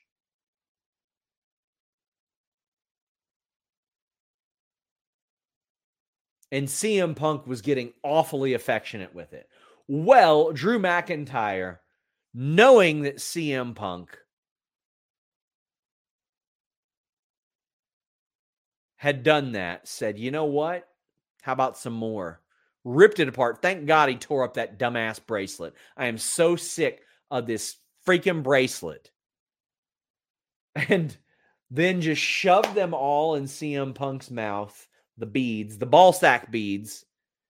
And C M Punk was getting awfully affectionate with it. Well, Drew McIntyre, knowing that C M Punk had done that, said, you know what? How about some more? Ripped it apart. Thank God he tore up that dumbass bracelet. I am so sick of this freaking bracelet. And then just shoved them all in C M Punk's mouth. The beads, the ball sack beads.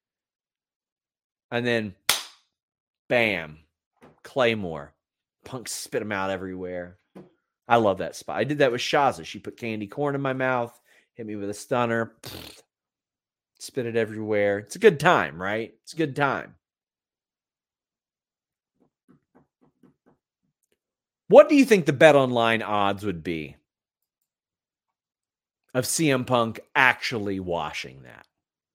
And then, bam, Claymore. Punk spit them out everywhere. I love that spot. I did that with Shaza. She put candy corn in my mouth, hit me with a stunner, spit it everywhere. It's a good time, right? It's a good time. What do you think the BetOnline odds would be of C M Punk actually washing that?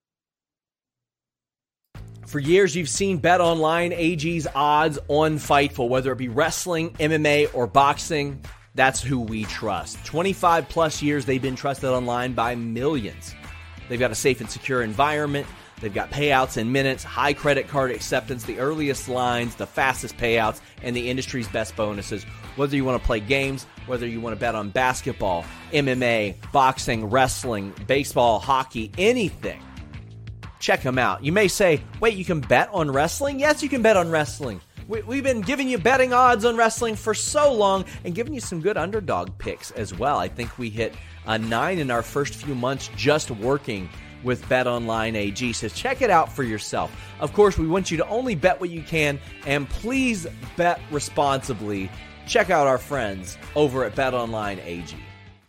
For years, you've seen BetOnline A G's odds on Fightful, whether it be wrestling, M M A, or boxing. That's who we trust. twenty-five plus years, they've been trusted online by millions. They've got a safe and secure environment. They've got payouts in minutes, high credit card acceptance, the earliest lines, the fastest payouts, and the industry's best bonuses. Whether you want to play games, whether you want to bet on basketball, M M A, boxing, wrestling, baseball, hockey, anything, check them out. You may say, wait, you can bet on wrestling? Yes, you can bet on wrestling. We, we've been giving you betting odds on wrestling for so long and giving you some good underdog picks as well. I think we hit a nine in our first few months just working with BetOnline A G. So check it out for yourself. Of course, we want you to only bet what you can, and please bet responsibly. Check out our friends over at BetOnline A G.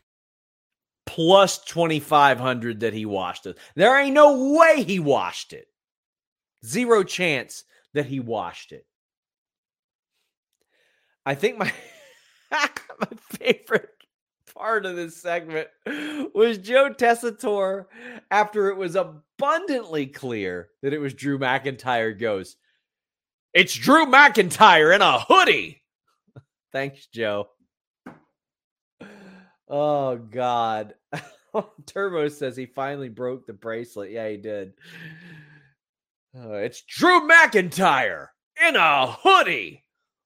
Plus twenty-five hundred that he washed it. There ain't no way he washed it. Zero chance that he washed it. I think my my favorite part of this segment was Joe Tessitore, after it was abundantly clear that it was Drew McIntyre, goes, "It's Drew McIntyre in a hoodie." Thanks, Joe. Oh, God. Turbo says he finally broke the bracelet. Yeah, he did. Uh, it's Drew McIntyre in a hoodie.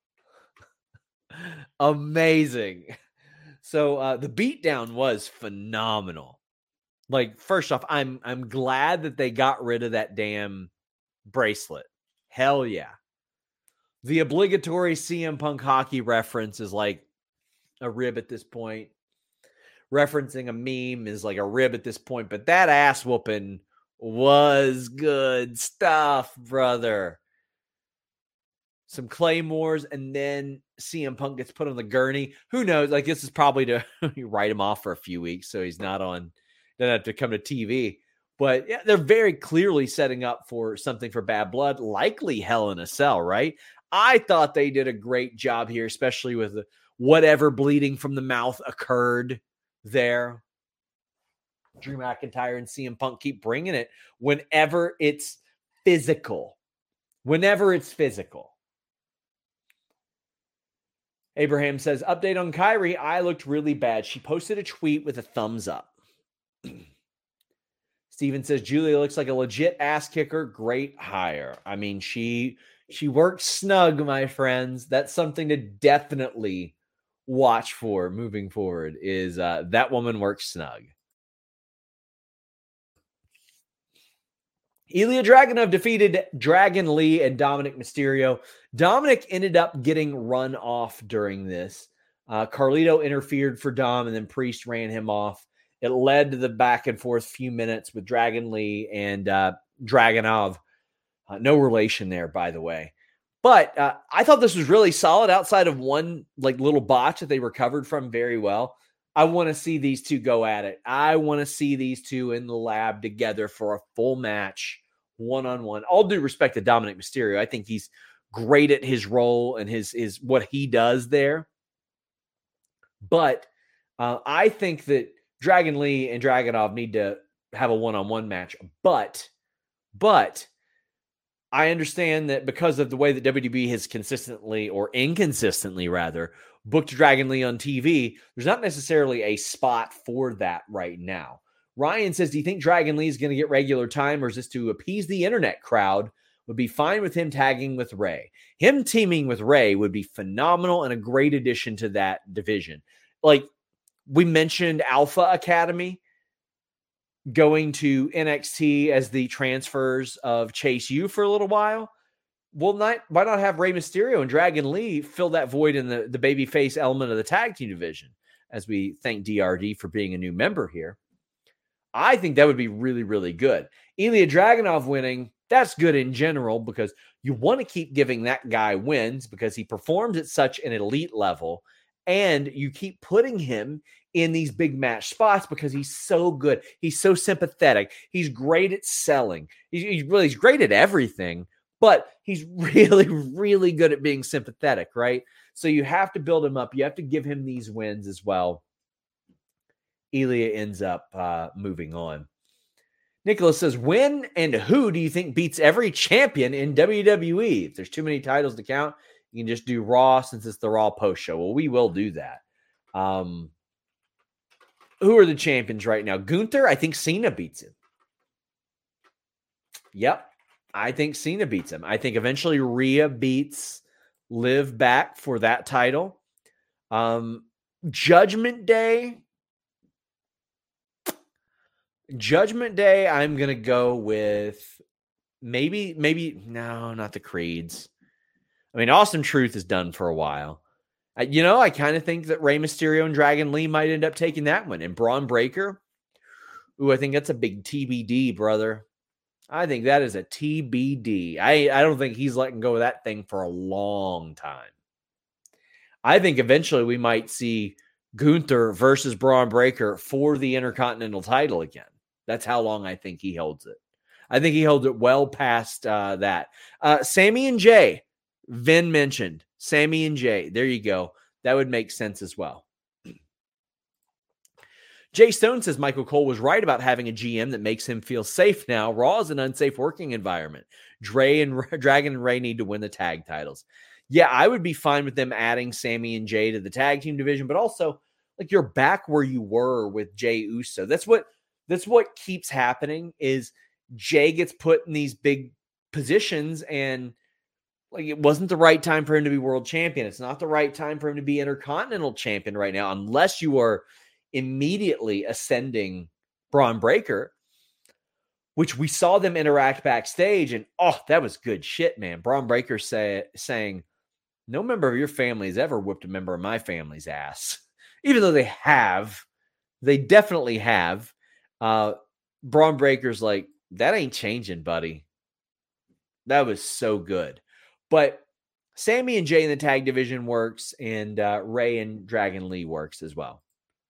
Amazing. So uh, the beatdown was phenomenal. Like, first off, I'm I'm glad that they got rid of that damn bracelet. Hell yeah. The obligatory C M Punk hockey reference is like a rib at this point. Referencing a meme is like a rib at this point. But that ass whooping was good stuff, brother. Some claymores, and then C M Punk gets put on the gurney. Who knows? Like, this is probably to write him off for a few weeks so he's not on, doesn't have to come to T V. But yeah, they're very clearly setting up for something for Bad Blood, likely Hell in a Cell, right? I thought they did a great job here, especially with the, whatever bleeding from the mouth occurred there. Drew McIntyre and C M Punk keep bringing it whenever it's physical. Whenever it's physical. Abraham says, update on Kyrie. I looked really bad. She posted a tweet with a thumbs up. Steven says Julia looks like a legit ass kicker. Great hire. I mean, she she works snug, my friends. That's something to definitely watch for moving forward. Is uh, that woman works snug? Ilya Dragunov defeated Dragon Lee and Dominic Mysterio. Dominic ended up getting run off during this. Uh, Carlito interfered for Dom, and then Priest ran him off. It led to the back and forth few minutes with Dragon Lee and uh, Dragunov. Uh, no relation there, by the way. But uh, I thought this was really solid outside of one like little botch that they recovered from very well. I want to see these two go at it. I want to see these two in the lab together for a full match, one-on-one. All due respect to Dominic Mysterio. I think he's great at his role and his, his what he does there. But uh, I think that Dragon Lee and Dragunov need to have a one-on-one match. But, but I understand that because of the way that W W E has consistently or inconsistently rather booked Dragon Lee on T V, there's not necessarily a spot for that right now. Ryan says, do you think Dragon Lee is going to get regular time, or is this to appease the internet crowd? Would be fine with him tagging with Ray. Him teaming with Ray would be phenomenal and a great addition to that division. Like we mentioned Alpha Academy going to N X T as the transfers of Chase U for a little while. Well, not, why not have Rey Mysterio and Dragon Lee fill that void in the, the babyface element of the tag team division, as we thank D R D for being a new member here. I think that would be really, really good. Ilya Dragunov winning, that's good in general because you want to keep giving that guy wins because he performs at such an elite level, and you keep putting him in these big match spots because he's so good. He's so sympathetic. He's great at selling. He's, he's really he's great at everything, but he's really, really good at being sympathetic, right? So you have to build him up. You have to give him these wins as well. Ilya ends up uh, moving on. Nicholas says, when and who do you think beats every champion in W W E? If there's too many titles to count, you can just do Raw since it's the Raw post show. Well, we will do that. Um, who are the champions right now? Gunther, I think Cena beats him. Yep. I think Cena beats him. I think eventually Rhea beats Liv back for that title. Um, Judgment Day. Judgment Day, I'm going to go with maybe, maybe, no, not the Creeds. I mean, Awesome Truth is done for a while. I, you know, I kind of think that Rey Mysterio and Dragon Lee might end up taking that one. And Braun Breaker, ooh, I think that's a big T B D, brother. I think that is a T B D. I, I don't think he's letting go of that thing for a long time. I think eventually we might see Gunther versus Braun Breaker for the Intercontinental title again. That's how long I think he holds it. I think he holds it well past uh, that. Uh, Sammy and Jay, Vin mentioned. Sammy and Jay. There you go. That would make sense as well. Jay Stone says Michael Cole was right about having a G M that makes him feel safe now. Raw is an unsafe working environment. Dre and Dragon and Ray need to win the tag titles. Yeah, I would be fine with them adding Sammy and Jay to the tag team division, but also like you're back where you were with Jay Uso. That's what that's what keeps happening is Jay gets put in these big positions and like it wasn't the right time for him to be world champion. It's not the right time for him to be intercontinental champion right now, unless you are immediately ascending Braun Breaker, which we saw them interact backstage. And oh, that was good shit, man. Braun Breaker say, saying, no member of your family has ever whipped a member of my family's ass. Even though they have, they definitely have. Uh, Braun Breaker's like, that ain't changing, buddy. That was so good. But Sammy and Jay in the tag division works, and uh, Ray and Dragon Lee works as well.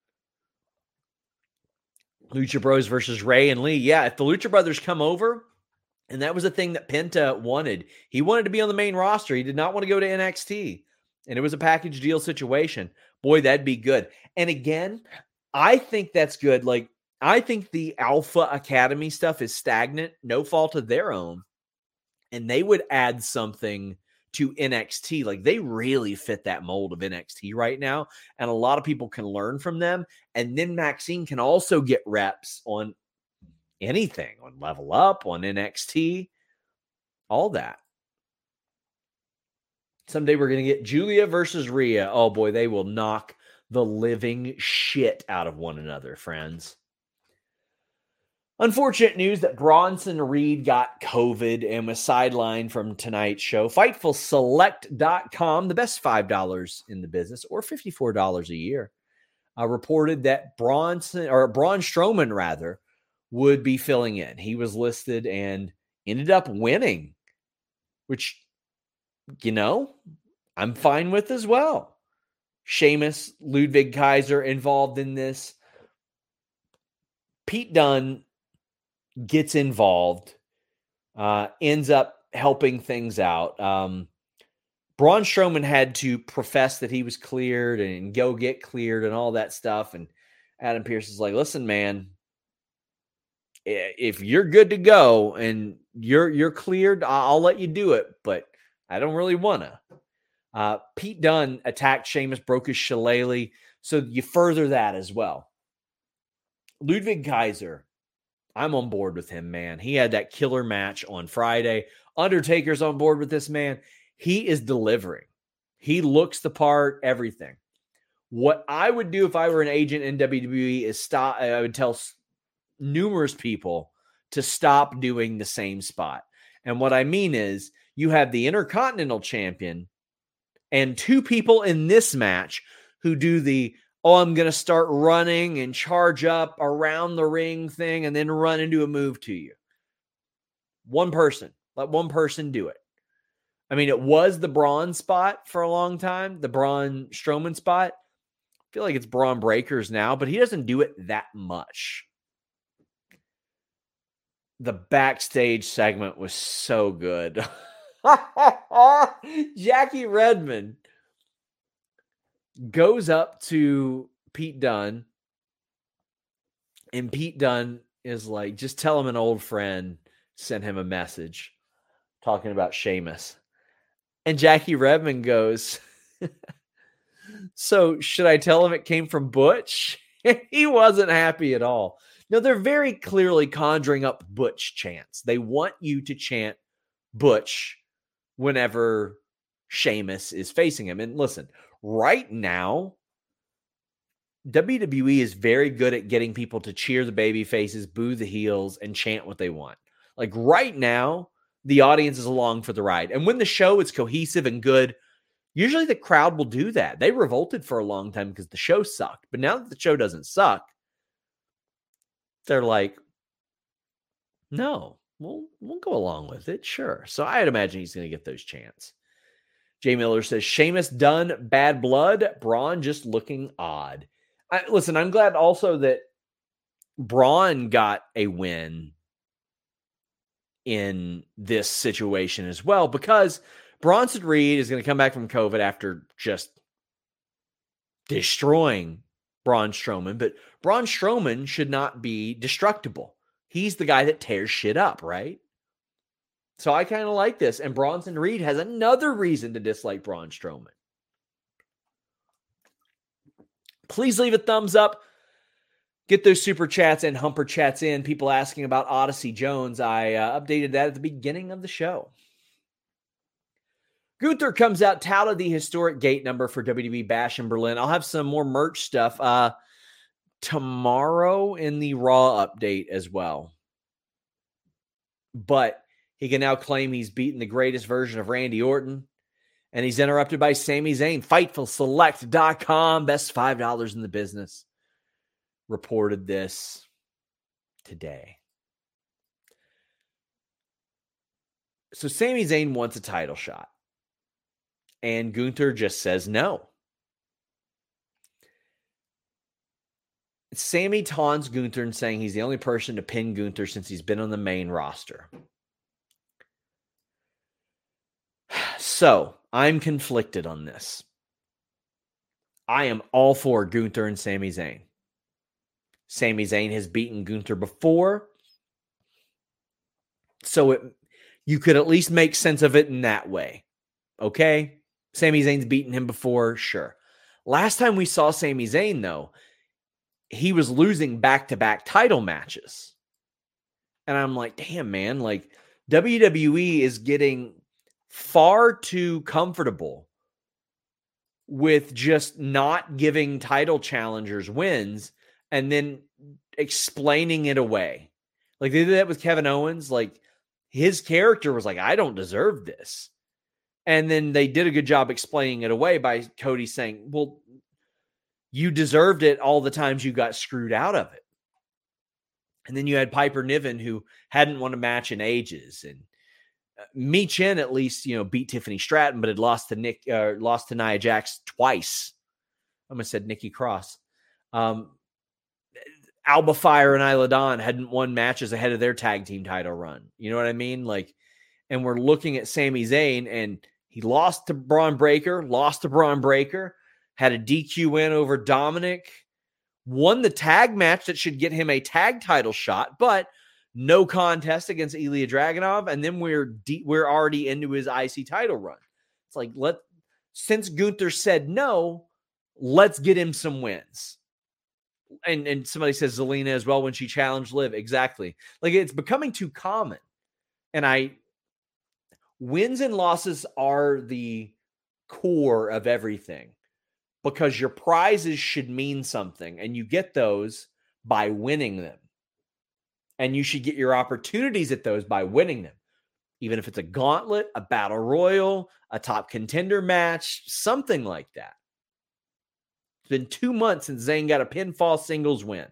Lucha Bros versus Ray and Lee. Yeah, if the Lucha Brothers come over, and that was a thing that Penta wanted. He wanted to be on the main roster. He did not want to go to N X T. And it was a package deal situation. Boy, that'd be good. And again, I think that's good. Like, I think the Alpha Academy stuff is stagnant, no fault of their own. And they would add something to N X T. Like, they really fit that mold of N X T right now. And a lot of people can learn from them. And then Maxine can also get reps on anything, on Level Up, on N X T, all that. Someday we're going to get Julia versus Rhea. Oh boy, they will knock the living shit out of one another, friends. Unfortunate news that Bronson Reed got COVID and was sidelined from tonight's show. Fightful Select dot com, the best five dollars in the business, or fifty-four dollars a year, uh, reported that Bronson, or Braun Strowman rather, would be filling in. He was listed and ended up winning, which, you know, I'm fine with as well. Sheamus, Ludwig Kaiser involved in this. Pete Dunne gets involved, uh, ends up helping things out. Um, Braun Strowman had to profess that he was cleared and go get cleared and all that stuff. And Adam Pearce is like, listen, man, if you're good to go and you're you're cleared, I'll let you do it, but I don't really want to. Uh, Pete Dunne attacked Sheamus, broke his shillelagh, so you further that as well. Ludwig Kaiser, I'm on board with him, man. He had that killer match on Friday. Undertaker's on board with this man. He is delivering. He looks the part, everything. What I would do if I were an agent in W W E is stop. I would tell numerous people to stop doing the same spot. And what I mean is you have the Intercontinental Champion and two people in this match who do the, oh, I'm going to start running and charge up around the ring thing and then run into a move to you. One person. Let one person do it. I mean, it was the Braun spot for a long time, the Braun Strowman spot. I feel like it's Braun Breakers now, but he doesn't do it that much. The backstage segment was so good. Jackie Redmond goes up to Pete Dunne, and Pete Dunne is like, just tell him an old friend sent him a message talking about Sheamus. And Jackie Redmond goes, so should I tell him it came from Butch? He wasn't happy at all. No, they're very clearly conjuring up Butch chants. They want you to chant Butch whenever Sheamus is facing him. And listen, right now, W W E is very good at getting people to cheer the baby faces, boo the heels, and chant what they want. Like right now, the audience is along for the ride. And when the show is cohesive and good, usually the crowd will do that. They revolted for a long time because the show sucked. But now that the show doesn't suck, they're like, no, we'll, we'll go along with it. Sure. So I'd imagine he's going to get those chants. Jay Miller says, Sheamus done bad blood. Braun just looking odd. I, listen, I'm glad also that Braun got a win in this situation as well, because Bronson Reed is going to come back from COVID after just destroying Braun Strowman, but Braun Strowman should not be destructible. He's the guy that tears shit up, right? So I kind of like this. And Bronson Reed has another reason to dislike Braun Strowman. Please leave a thumbs up. Get those super chats and humper chats in. People asking about Odyssey Jones. I uh, updated that at the beginning of the show. Gunther comes out, touted the historic gate number for W W E Bash in Berlin. I'll have some more merch stuff uh, tomorrow in the Raw update as well. But he can now claim he's beaten the greatest version of Randy Orton. And he's interrupted by Sami Zayn. Fightful Select dot com, best five dollars in the business, reported this today. So Sami Zayn wants a title shot. And Gunther just says no. Sami taunts Gunther and saying he's the only person to pin Gunther since he's been on the main roster. So, I'm conflicted on this. I am all for Gunther and Sami Zayn. Sami Zayn has beaten Gunther before. So, it, you could at least make sense of it in that way. Okay? Sami Zayn's beaten him before, sure. Last time we saw Sami Zayn, though, he was losing back-to-back title matches. And I'm like, damn, man, like W W E is getting far too comfortable with just not giving title challengers wins and then explaining it away. Like they did that with Kevin Owens. Like his character was like, I don't deserve this. And then they did a good job explaining it away by Cody saying, well, you deserved it all the times you got screwed out of it. And then you had Piper Niven, who hadn't won a match in ages. And Mi Chen at least, you know, beat Tiffany Stratton, but had lost to Nick, uh, lost to Nia Jax twice. I almost said Nikki Cross. Um, Alba Fire and Isla Dawn hadn't won matches ahead of their tag team title run. You know what I mean? Like, and we're looking at Sami Zayn, and he lost to Braun Breaker, lost to Braun Breaker, had a D Q win over Dominic, won the tag match that should get him a tag title shot, but no contest against Ilya Dragunov, and then we're de- we're already into his I C title run. It's like, let since Gunther said no, let's get him some wins. And and somebody says Zelina as well when she challenged Liv. Exactly. Like it's becoming too common. And I wins and losses are the core of everything because your prizes should mean something, and you get those by winning them. And you should get your opportunities at those by winning them. Even if it's a gauntlet, a battle royal, a top contender match, something like that. It's been two months since Zayn got a pinfall singles win.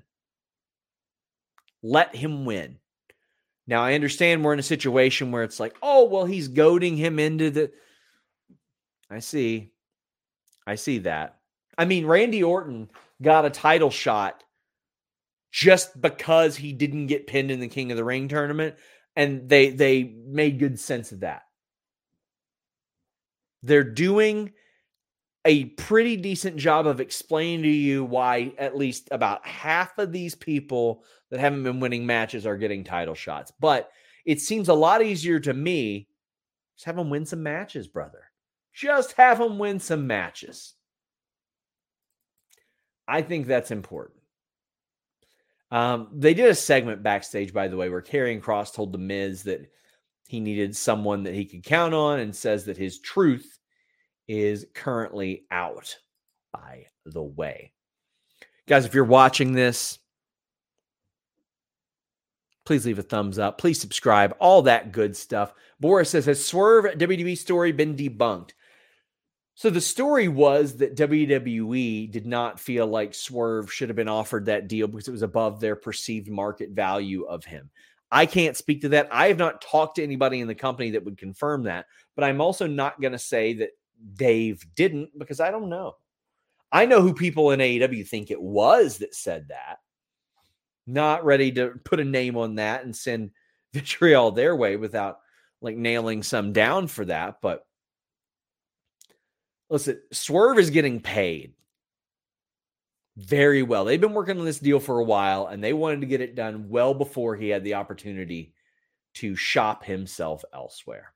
Let him win. Now, I understand we're in a situation where it's like, oh, well, he's goading him into the... I see. I see that. I mean, Randy Orton got a title shot just because he didn't get pinned in the King of the Ring tournament, and they they made good sense of that. They're doing a pretty decent job of explaining to you why at least about half of these people that haven't been winning matches are getting title shots. But it seems a lot easier to me just have them win some matches, brother. Just have them win some matches. I think that's important. Um, they did a segment backstage, by the way, where Karrion Kross told The Miz that he needed someone that he could count on and says that his truth is currently out, by the way. Guys, if you're watching this, please leave a thumbs up. Please subscribe. All that good stuff. Boris says, has Swerve W W E story been debunked? So the story was that W W E did not feel like Swerve should have been offered that deal because it was above their perceived market value of him. I can't speak to that. I have not talked to anybody in the company that would confirm that, but I'm also not going to say that Dave didn't because I don't know. I know who people in A E W think it was that said that. Not ready to put a name on that and send vitriol their way without like nailing some down for that, but listen, Swerve is getting paid very well. They've been working on this deal for a while, and they wanted to get it done well before he had the opportunity to shop himself elsewhere.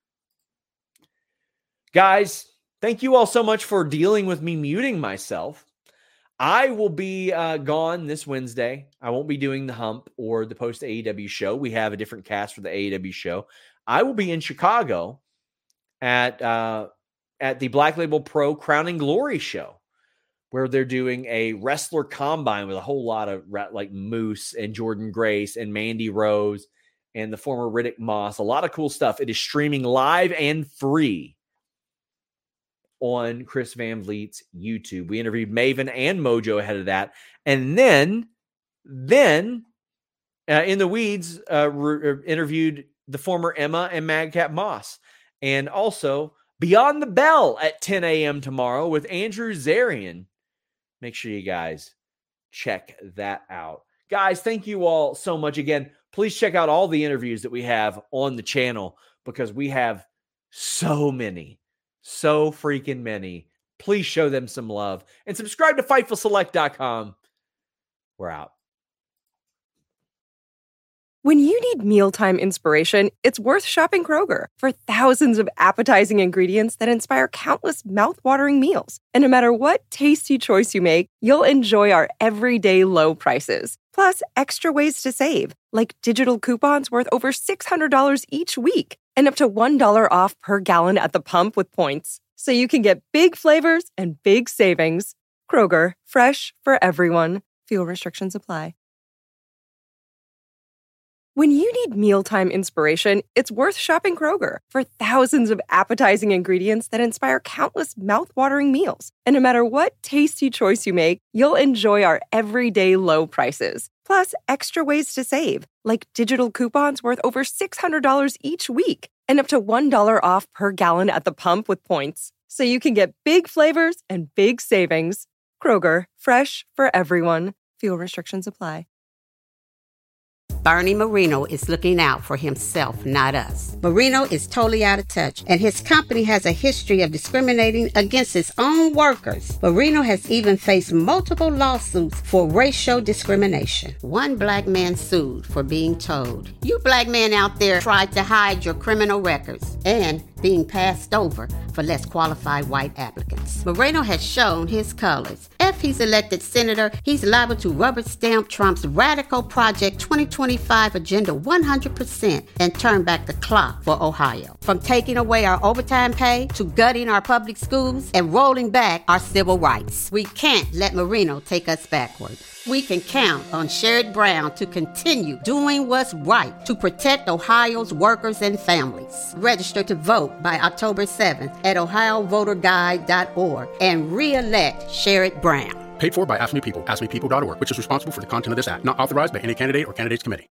Guys, thank you all so much for dealing with me muting myself. I will be uh, gone this Wednesday. I won't be doing the Hump or the post-A E W show. We have a different cast for the A E W show. I will be in Chicago at... Uh, at the Black Label Pro Crowning Glory show, where they're doing a wrestler combine with a whole lot of like Moose and Jordan Grace and Mandy Rose and the former Riddick Moss. A lot of cool stuff. It is streaming live and free on Chris Van Vliet's YouTube. We interviewed Maven and Mojo ahead of that. And then, then uh, in the weeds, uh, re- interviewed the former Emma and Madcap Moss. And also Beyond the Bell at ten a.m. tomorrow with Andrew Zarian. Make sure you guys check that out. Guys, thank you all so much again. Please check out all the interviews that we have on the channel because we have so many, so freaking many. Please show them some love and subscribe to Fightful Select dot com. We're out. When you need mealtime inspiration, it's worth shopping Kroger for thousands of appetizing ingredients that inspire countless mouthwatering meals. And no matter what tasty choice you make, you'll enjoy our everyday low prices. Plus, extra ways to save, like digital coupons worth over six hundred dollars each week and up to one dollar off per gallon at the pump with points. So you can get big flavors and big savings. Kroger, fresh for everyone. Fuel restrictions apply. When you need mealtime inspiration, it's worth shopping Kroger for thousands of appetizing ingredients that inspire countless mouth-watering meals. And no matter what tasty choice you make, you'll enjoy our everyday low prices. Plus, extra ways to save, like digital coupons worth over six hundred dollars each week and up to one dollar off per gallon at the pump with points. So you can get big flavors and big savings. Kroger, fresh for everyone. Fuel restrictions apply. Bernie Marino is looking out for himself, not us. Marino is totally out of touch, and his company has a history of discriminating against its own workers. Marino has even faced multiple lawsuits for racial discrimination. One black man sued for being told, "You black men out there tried to hide your criminal records," and being passed over for less qualified white applicants. Moreno has shown his colors. If he's elected senator, he's liable to rubber stamp Trump's radical Project twenty twenty-five agenda one hundred percent and turn back the clock for Ohio. From taking away our overtime pay to gutting our public schools and rolling back our civil rights. We can't let Marino take us backward. We can count on Sherrod Brown to continue doing what's right to protect Ohio's workers and families. Register to vote by October seventh at ohio voter guide dot org and re-elect Sherrod Brown. Paid for by Ask Me People, ask me people dot org, which is responsible for the content of this act. Not authorized by any candidate or candidates committee.